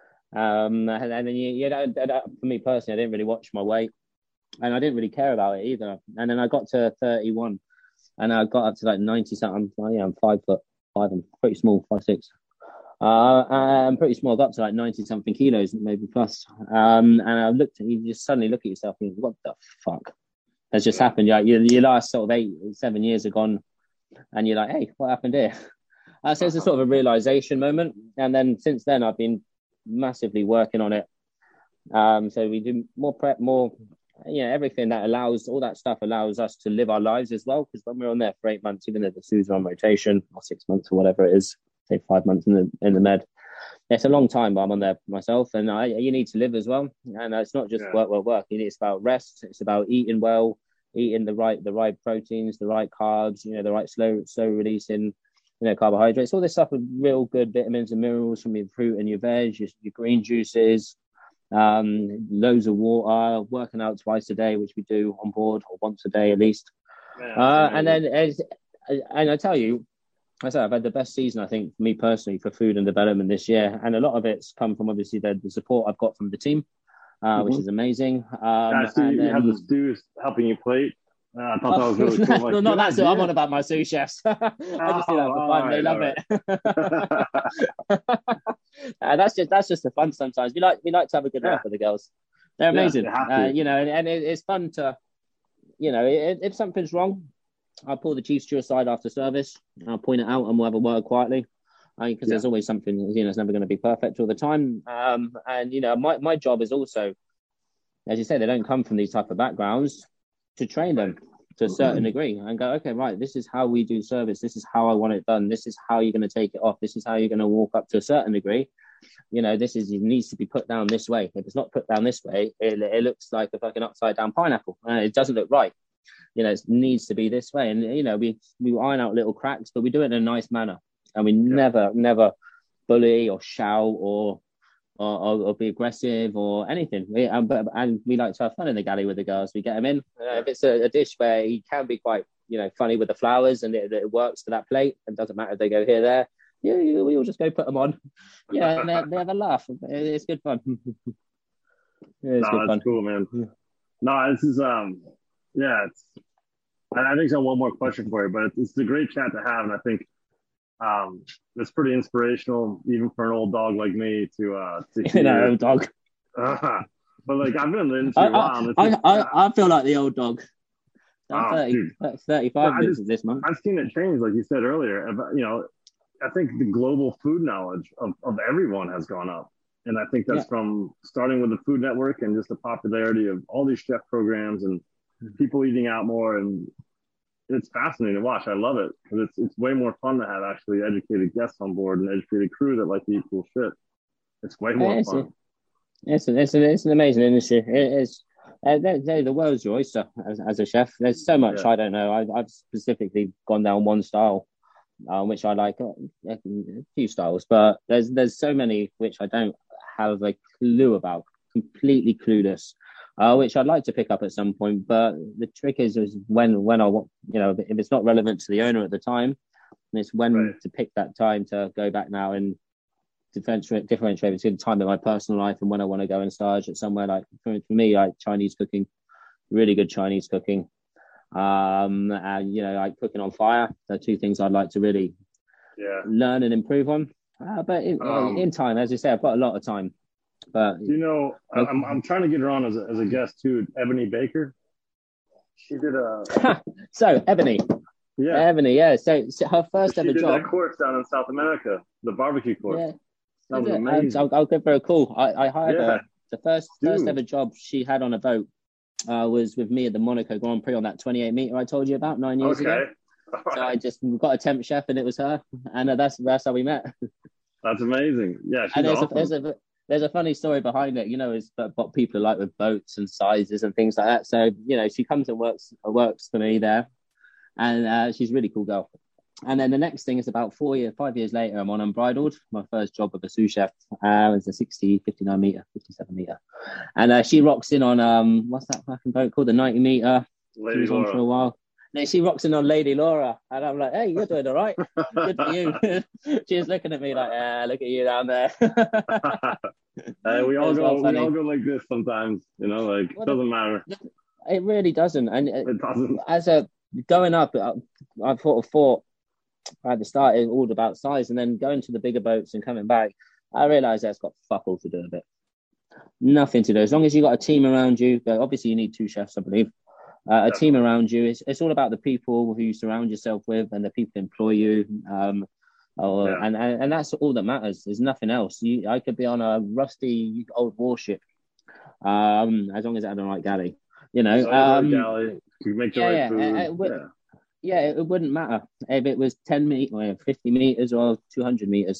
Um, and, and then you, you know, for me personally, I didn't really watch my weight, and I didn't really care about it either. And then I got to thirty-one, and I got up to like ninety something. Well, yeah, I'm five foot five. I'm pretty small, five six. Uh, I'm pretty small. I got up to like ninety something kilos, maybe plus. Um, and I looked, and you just suddenly look at yourself and think, what the fuck has just happened? Like your, your last sort of eight, seven years are gone, and you're like, hey, what happened here? Uh, so it's a sort of a realization moment. And then since then, I've been massively working on it. Um, so we do more prep, more, you know, everything that allows, all that stuff allows us to live our lives as well. Because when we're on there for eight months, even though the sous are on rotation, or six months or whatever it is, say five months in the in the med, it's a long time, but I'm on there myself, and I, you need to live as well. And it's not just yeah. work, work, work. It's about rest. It's about eating well, eating the right, the right proteins, the right carbs, you know, the right slow, slow releasing, you know, carbohydrates, all this stuff with real good vitamins and minerals from your fruit and your veg, your, your green juices, um, loads of water, working out twice a day, which we do on board, or once a day at least. Yeah, uh, and then, as, and I tell you, I said I've had the best season, I think, for me personally, for food and development this year, and a lot of it's come from obviously the, the support I've got from the team, uh, mm-hmm. which is amazing. Um, I see you then, have the stews helping you plate. Uh, I thought oh, that was really cool. Like, no, not that's it. I'm on about my sous chefs. I just do that for fun. Right, they love right. it. uh, that's just that's just the fun. Sometimes we like we like to have a good laugh yeah. with the girls. They're amazing. Yeah, uh, you know, and, and it, it's fun to, you know, if, if something's wrong, I'll pull the chief steward aside after service. I'll point it out, and we'll have a word quietly, because uh, yeah. there's always something. You know, it's never going to be perfect all the time. Um, and you know, my my job is also, as you say, they don't come from these type of backgrounds, to train them to a certain degree and go, okay, right, this is how we do service. This is how I want it done. This is how you're going to take it off. This is how you're going to walk up to a certain degree. You know, this is, it needs to be put down this way. If it's not put down this way, it, it looks like a fucking upside down pineapple. Uh, it doesn't look right. You know, it needs to be this way. And, you know, we, we iron out little cracks, but we do it in a nice manner. And we yeah. never, never bully or shout or, Or, or, or be aggressive or anything. We, um, but, and we like to have fun in the galley with the girls. We get them in. Uh, if it's a, a dish where he can be quite, you know, funny with the flowers and it, it works to that plate, it doesn't matter if they go here, there. Yeah, yeah, we all just go put them on. Yeah, and they, they have a laugh. It's good fun. Yeah, it's no, good that's fun. cool, man. No, this is um, yeah. It's. I think I have one more question for you, but it's, it's a great chat to have, and I think. Um, it's pretty inspirational, even for an old dog like me, to uh, to hear. That old dog. Uh, but like I've been in the industry I, a while. I, is, I, uh, I feel like the old dog. I'm oh, thirty, dude. thirty-five I just, this month. I've seen it change, like you said earlier. You know, I think the global food knowledge of, of everyone has gone up, and I think that's yeah. from starting with the Food Network and just the popularity of all these chef programs and people eating out more. And it's fascinating to watch. I love it because it's it's way more fun to have actually educated guests on board and educated crew that like to eat cool shit. It's way more it's fun. A, it's, a, it's, a, it's an amazing industry. It is. Uh, they're, they're the world's your oyster as, as a chef. There's so much yeah. I don't know. I've, I've specifically gone down one style, uh, which I like. Uh, a few styles, but there's there's so many which I don't have a clue about. Completely clueless uh, which I'd like to pick up at some point. But the trick is, is when when I want, you know, if it's not relevant to the owner at the time, and it's when Right. to pick that time to go back now and differentiate, differentiate between the time in my personal life and when I want to go and stage at somewhere. Like for, for me, like Chinese cooking, really good Chinese cooking. Um, and you know, like cooking on fire. They're two things I'd like to really Yeah. learn and improve on. Uh, but in, Um, in time, as you say, I've got a lot of time. But You know, I- I'm I'm trying to get her on as a, as a guest too. Ebony Baker. She did a so Ebony, yeah. Ebony, yeah. So, so her first She ever did job. that course down in South America, the barbecue course. Yeah, That was Is it? amazing. I'll, I'll give her a call. I, I hired Yeah. her. The first first Dude. ever job she had on a boat uh, was with me at the Monaco Grand Prix on that twenty-eight meter I told you about nine years Okay. ago. All So right. I just got a temp chef and it was her, and uh, that's that's how we met. That's amazing. Yeah, she's And there's awesome. a there's a there's a funny story behind it. You know, is what people are like with boats and sizes and things like that. So you know, she comes and works works for me there, and uh, she's a really cool girl. And then the next thing is about four years, five years later, I'm on Unbridled. My first job of a sous chef uh, was a sixty, fifty-nine meter, fifty-seven meter. And uh, she rocks in on, um, what's that fucking boat called? The ninety meter. She Lady was on for a Laura. while. No, she rocks in on Lady Laura. And I'm like, hey, you're doing all right. Good for you. She's looking at me like, ah, look at you down there. Hey, we all It's go. well We funny. all go like this sometimes. You know, like it Well, doesn't matter. It really doesn't. And uh, It doesn't. as a going up, I, I sort of thought at the start it was all about size, and then going to the bigger boats and coming back, I realised that's got fuck all to do with it. Nothing to do. As long as you got a team around you, but obviously you need two chefs, I believe. Uh, a team around you. It's, it's all about the people who you surround yourself with and the people who employ you. Um, or, Yeah. and, and and that's all that matters. There's nothing else. You, I could be on a rusty old warship, um, as long as I had the right galley. You know, So, um, um, galley, you make the yeah, right yeah, food. uh, uh, wi- yeah. yeah, it, it wouldn't matter if it was ten meters, fifty meters, or two hundred meters.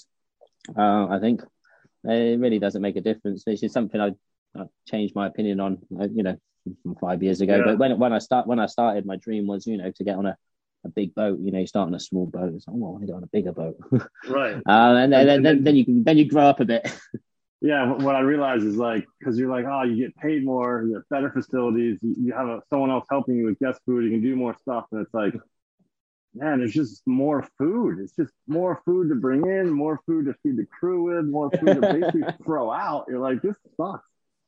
Uh, I think it really doesn't make a difference. It's just something I I changed my opinion on, uh, you know, from five years ago. Yeah. But when when I start when I started, my dream was, you know, to get on a, a big boat. You know, you start on a small boat. It's like, oh, I want to get on a bigger boat. Right. uh, and, then, And- then, and then then- then you can then you grow up a bit. Yeah, what I realize is like, because you're like, oh, you get paid more, you have better facilities, you, you have a, someone else helping you with guest food, you can do more stuff, and it's like, man, there's just more food. It's just more food to bring in, more food to feed the crew with, more food to basically throw out. You're like, this sucks.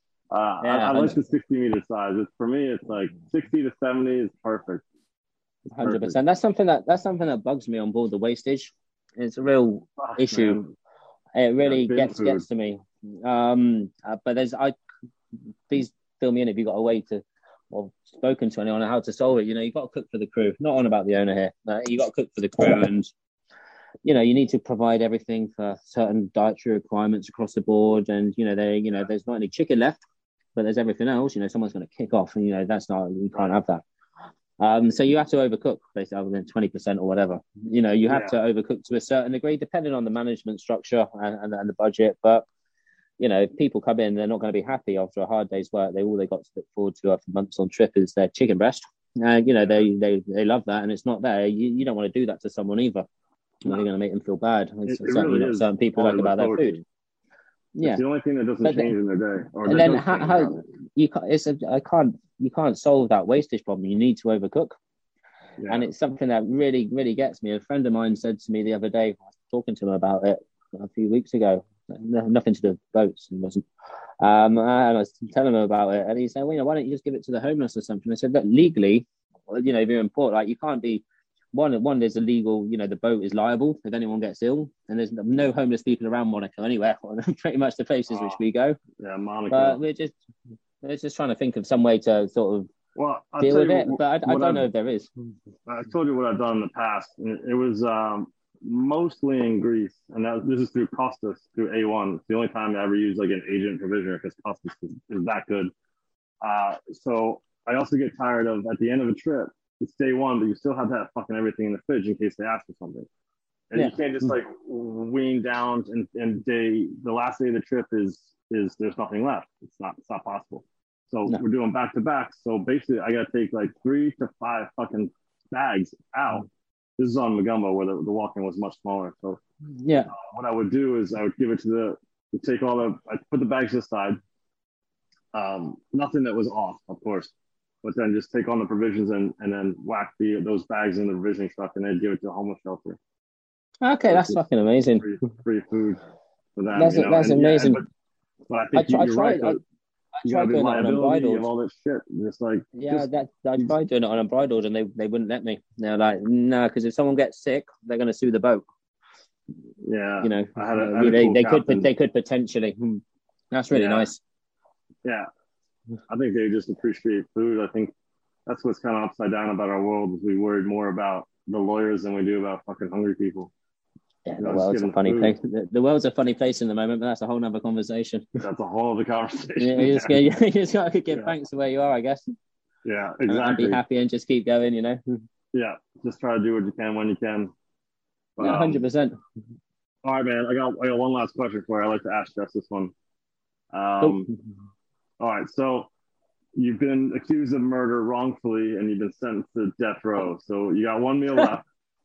Uh, Yeah, I, I like the sixty meter size. It's, for me, it's like sixty to seventy is perfect. It's Hundred perfect. percent. That's something that that's something that bugs me on board the wastage. It's a real Fuck, issue. man. It really bin gets food. gets to me. Um, uh, but there's I please fill me in if you got a way to or spoken to anyone on how to solve it. You know, you got to cook for the crew. Not on about the owner here. Uh, you got to cook for the crew, and you know you need to provide everything for certain dietary requirements across the board. And you know, they you know there's not any chicken left, but there's everything else. You know, someone's going to kick off, and you know that's not you can't have that. Um, so you have to overcook, basically, other than twenty percent or whatever. You know, you have Yeah. to overcook to a certain degree, depending on the management structure and, and, and the budget. But you know, if people come in, they're not going to be happy after a hard day's work. They all they got to look forward to after months on trip is their chicken breast. And you know, they they they love that, and it's not there. You, you don't want to do that to someone either. You're going to make them feel bad. It's It- it certainly really not is certain people all like I about look their forward food. to. Yeah. It's the only thing that doesn't But change then- in their day. Or And that then does how, change, how rather. you can't, it's a, I can't you can't solve that wastage problem. You need to overcook. Yeah. And it's something that really, really gets me. A friend of mine said to me the other day, I was talking to him about it a few weeks ago, no, nothing to do with boats, he wasn't. Um, and I was telling him about it, and he said, well, you know, why don't you just give it to the homeless or something? I said, look, legally, you know, if you're in port, like you can't be, one, one, there's a legal, you know, the boat is liable if anyone gets ill, and there's no homeless people around Monaco anywhere, pretty much the places Oh, which we go. Yeah, Monaco. But we're just, we're just trying to think of some way to sort of well, I'll deal tell with you it, what- but I, I what don't I've- know if there is. I told you what I've done in the past. It, it was um, mostly in Greece, and that, this is through Costas, through A one. It's the only time I ever used like an agent provisioner because Costas is, is that good. Uh, so I also get tired of at the end of a trip, it's day one, but you still have to have fucking everything in the fridge in case they ask for something. And Yeah. you can't just like wean down and, and day the last day of the trip is is there's nothing left. It's not it's not possible. So No. we're doing back to back. So basically, I got to take like three to five fucking bags out. This is on Magumbo where the, the walk-in was much smaller. So Yeah. what I would do is I would give it to the, to take all the, I put the bags aside, um, nothing that was off, of course. But then just take on the provisions and, and then whack the those bags in the provisioning truck and then give it to a homeless shelter. Okay, So that's fucking amazing. Free, free food for them. That's you know? that's and, amazing. Yeah, but, but I think I, you're try, I right. tried. I, I you tried got doing it on liability of unbridled. all this shit. Just like Yeah, just, that I tried doing it on unbridled, and they, they wouldn't let me. They're like, no, because if someone gets sick, they're going to sue the boat. Yeah, You know, I had a, I had a they cool they captain. could they could potentially. That's really yeah. nice. Yeah, I think they just appreciate food. I think that's what's kind of upside down about our world is we worried more about the lawyers than we do about fucking hungry people. Yeah, you know, the world's a funny food. place. The, the world's a funny place in the moment, but that's a whole other conversation. That's a whole other conversation. Yeah, you just, you just got to give yeah. thanks to where you are, I guess. Yeah, exactly. And be happy and just keep going, you know. Yeah, just try to do what you can when you can. But, yeah, hundred um, percent. All right, man. I got I got one last question for you. I like to ask Jess this one. Um, oh. All right, so you've been accused of murder wrongfully, and you've been sentenced to death row. So you got one meal left.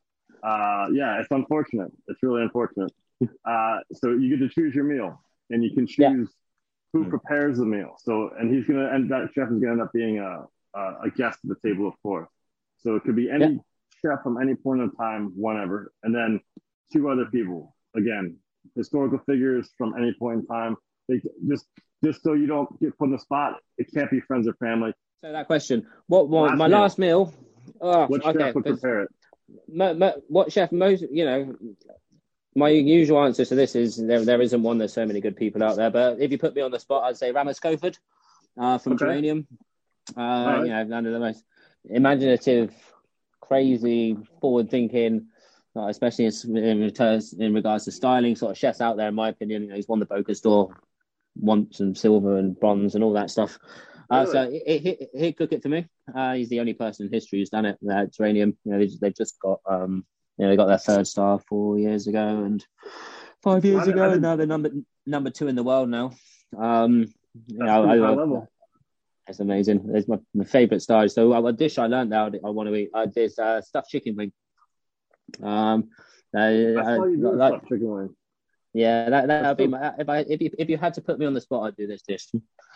uh, yeah, it's unfortunate. It's really unfortunate. Uh, so you get to choose your meal, and you can choose yeah. who prepares the meal. So, and he's gonna, and that chef is gonna end up being a a, a guest at the table, of course. So it could be any yeah. chef from any point in time, whenever, and then two other people. Again, historical figures from any point in time. They just just so you don't get put in the spot. It can't be friends or family. So that question, what, what last my meal. last meal? Oh, what okay. chef would prepare it? My, my, what chef? Most, you know, my usual answer to this is there. There isn't one. There's so many good people out there. But if you put me on the spot, I'd say Ramos Schofield uh, from okay. Geranium. Uh, right. You know, one of the most imaginative, crazy, forward-thinking. Uh, especially in, returns, in regards to styling, sort of chefs out there, in my opinion. You know, he's won the Bocuse d'Or once and silver and bronze and all that stuff. Uh, really? So he, he, he'd cook it for me. Uh, he's the only person in history who's done it at Geranium. You know, they, they've just got, um, you know, they got their third star four years ago and five years ago, and now they're number number two in the world now. Um, you know, I, I, level. It's amazing. It's my, my favourite style. So uh, a dish I learned now I want to eat uh, is uh, stuffed chicken wing. Um, uh, That's all you do like, stuffed chicken wing. Yeah, that that would be my, if I if you if you had to put me on the spot, I'd do this dish.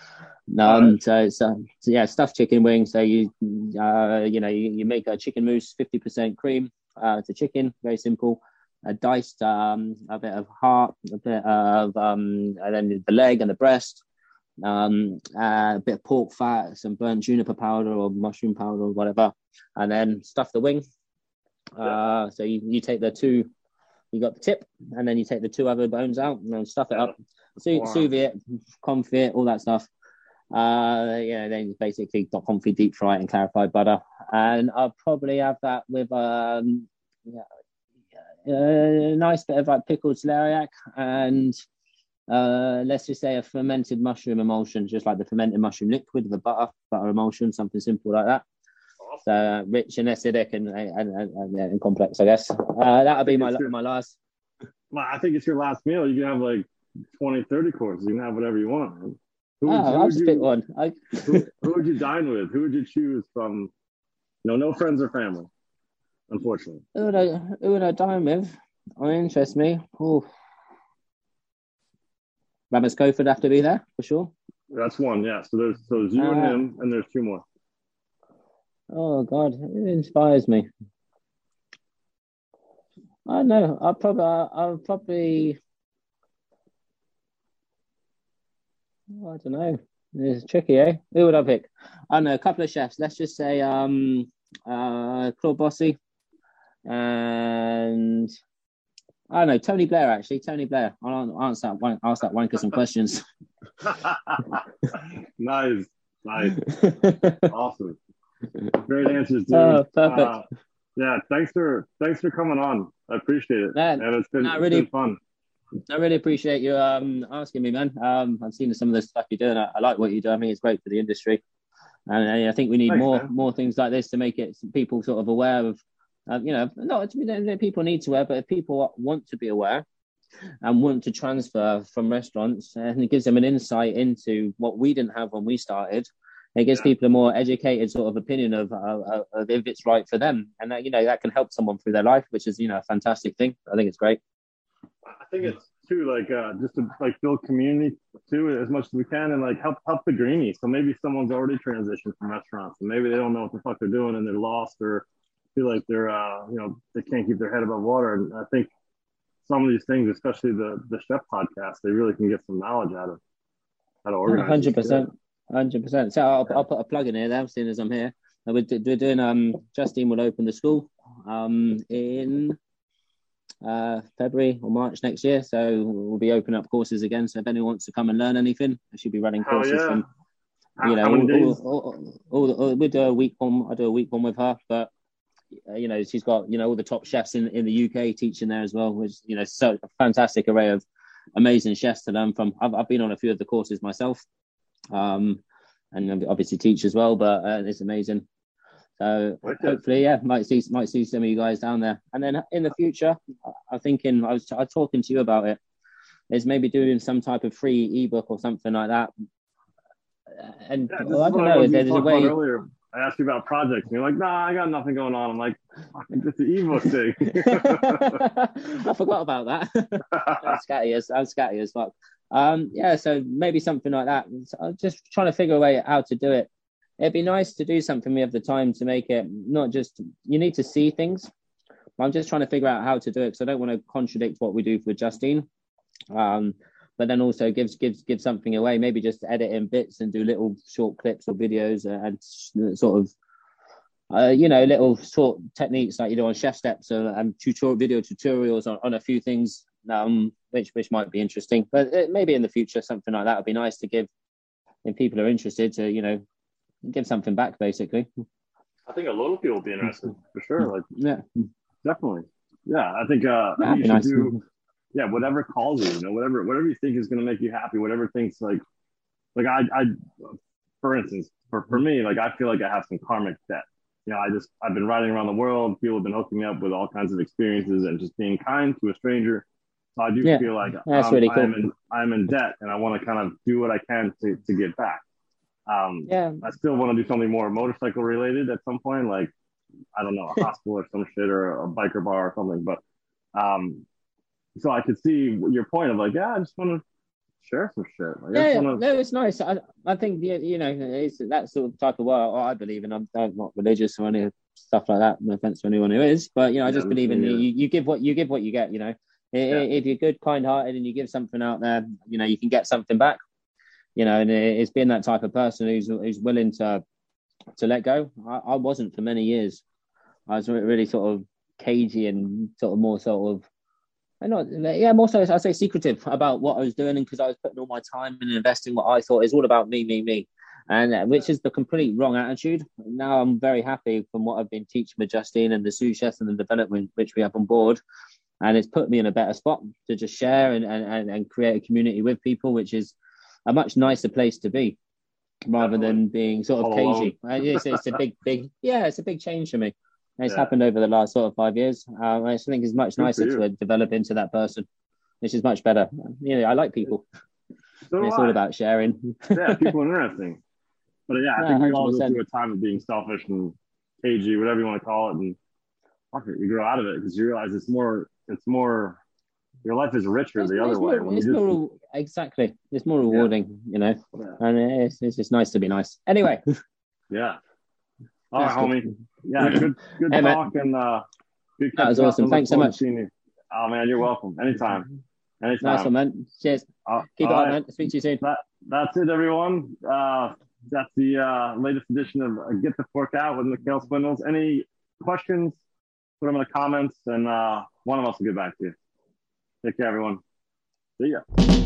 Um, right. so, so so yeah, stuffed chicken wing. So you uh you know you, you make a chicken mousse, fifty percent cream. Uh, it's a chicken, very simple. A diced um a bit of heart, a bit of um and then the leg and the breast. Um, uh, a bit of pork fat, some burnt juniper powder or mushroom powder or whatever, and then stuff the wing. Uh, yeah. So you, you take the two, you got the tip, and then you take the two other bones out and then stuff it yeah. up, sous, wow. sous vide, confit, all that stuff. Uh, yeah, then basically confit, deep fry it in clarified butter, and I'll probably have that with um, yeah, a nice bit of like pickled celeriac and uh, let's just say a fermented mushroom emulsion, just like the fermented mushroom liquid with the butter, butter emulsion, something simple like that. So uh, rich and acidic and and, and, and, and complex, I guess. Uh, that would be my your, my last. Well, I think it's your last meal. You can have like twenty, thirty courses. You can have whatever you want. Man. Who, oh, who I'll just you, pick one. I... who, who would you dine with? Who would you choose from? No, no friends or family, unfortunately. Who would I, who would I dine with? Oh, interest me. Ooh. Ramos Schofield have to be there, for sure. That's one, yeah. So there's, so there's you uh, and him, and there's two more. Oh God, it inspires me. I don't know. I'll probably, I'll probably. Oh, I don't know. It's tricky, eh? Who would I pick? I don't know. A couple of chefs. Let's just say, um, uh, Claude Bossy, and I don't know. Tony Blair. Actually, Tony Blair. I'll answer that one. Ask that wanker some questions. Nice, nice, awesome. Great answers, dude. Oh, perfect. Uh, yeah, thanks for thanks for coming on. I appreciate it. Man, and it's been, no, it's really, been fun. I really appreciate you um, asking me, man. Um, I've seen some of the stuff you're doing. I, I like what you do. I think it's great for the industry, and uh, I think we need thanks, more man. more things like this to make it people sort of aware of. Uh, you know, not people need to aware, but if people want to be aware and want to transfer from restaurants, and it gives them an insight into what we didn't have when we started. It gives yeah. people a more educated sort of opinion of, uh, of if it's right for them, and that you know that can help someone through their life, which is you know a fantastic thing. I think it's great. I think it's too, like uh, just to like build community too as much as we can, and like help help the greenies. So maybe someone's already transitioned from restaurants, and maybe they don't know what the fuck they're doing, and they're lost, or feel like they're uh, you know they can't keep their head above water. And I think some of these things, especially the the chef podcast, they really can get some knowledge out of how to organize. Hundred percent, hundred percent. So I'll, I'll put a plug in here now, seeing as I'm here. We're, we're doing um Justine will open the school um in uh February or March next year, so we'll be opening up courses again. So if anyone wants to come and learn anything, I should be running courses. Oh, yeah. from you know all, all, all, all, all, we do a week one. I do a week one with her, but uh, you know she's got you know all the top chefs in in the U K teaching there as well, which you know so a fantastic array of amazing chefs to learn from. I've I've been on a few of the courses myself, um and obviously teach as well, but uh, it's amazing. So hopefully, yeah, might see might see some of you guys down there. And then in the future, I'm thinking I was I was talking to you about it. Is maybe doing some type of free ebook or something like that. And yeah, well, I don't know. There's a way. Earlier, I asked you about projects, and you're like, "Nah, I got nothing going on." I'm like, "It's the ebook thing." I forgot about that. I'm scatty as I'm scatty as fuck. Um, yeah, so maybe something like that. So I'm just trying to figure a way how to do it. It'd be nice to do something we have the time to make it, not just, you need to see things. I'm just trying to figure out how to do it because I don't want to contradict what we do for Justine. Um, but then also gives gives give something away, maybe just edit in bits and do little short clips or videos and sort of, uh, you know, little short techniques like you do on Chef Steps and, and tutorial video tutorials on, on a few things, um, which which might be interesting. But it, maybe in the future, something like that would be nice to give if people are interested to, you know, give something back, basically. I think a lot of people will be interested for sure. Like, yeah, definitely. Yeah, I think uh, yeah, you should nice. do. Yeah, whatever calls you, you know, whatever whatever you think is going to make you happy, whatever things like, like I, I, for instance, for for me, like I feel like I have some karmic debt. You know, I just I've been riding around the world. People have been hooking me up with all kinds of experiences and just being kind to a stranger. So I do yeah, feel like that's um, really cool. I'm in I'm in debt, and I want to kind of do what I can to to get back. Um, yeah, I still want to do something more motorcycle related at some point, like, I don't know, a hospital or some shit or a biker bar or something. But um, so I could see your point of like, yeah, I just want to share some shit. Like, yeah, wanna... no, it's nice. I, I think, you know, it's that sort of type of world I believe in. I'm, I'm not religious or any stuff like that. No offense to anyone who is, but, you know, I just yeah, believe in yeah. you, you give what you give what you get, you know. Yeah. If you're good, kind-hearted and you give something out there, you know, you can get something back. You know, and it's been that type of person who's who's willing to to let go. I, I wasn't for many years. I was really sort of cagey and sort of more sort of, I know, yeah, more so I'd say secretive about what I was doing, and because I was putting all my time and investing what I thought is all about me, me, me, and which is the complete wrong attitude. Now I'm very happy from what I've been teaching with Justine and the sous chefs and the development which we have on board, and it's put me in a better spot to just share and and, and create a community with people, which is a much nicer place to be rather than being sort of cagey. It's, it's a big, big, yeah, it's a big change for me. It's yeah. happened over the last sort of five years. Uh, I just think it's much Good nicer to develop into that person, which is much better. You know, I like people. So it's I. all about sharing. Yeah, people are interesting. But yeah, I yeah, think we all go through a time of being selfish and cagey, whatever you want to call it, and fuck it, you grow out of it because you realize it's more, it's more. Your life is richer it's, the other way. More, it's just... more, exactly. It's more rewarding, yeah. you know, yeah. and it's, it's just nice to be nice. Anyway. Yeah. All right, homie. Yeah, good good hey, talk. Man. And uh, good that was awesome. Thanks so much. Oh, man, you're welcome. Anytime. Anytime. Nice one, man. Cheers. Uh, Keep it right. on, man. Speak to you soon. That, that's it, everyone. Uh, that's the uh, latest edition of uh, Get the Fork Out with Mikhail Spindles. Any questions, put them in the comments, and uh, one of us will get back to you. Take care, everyone. See ya.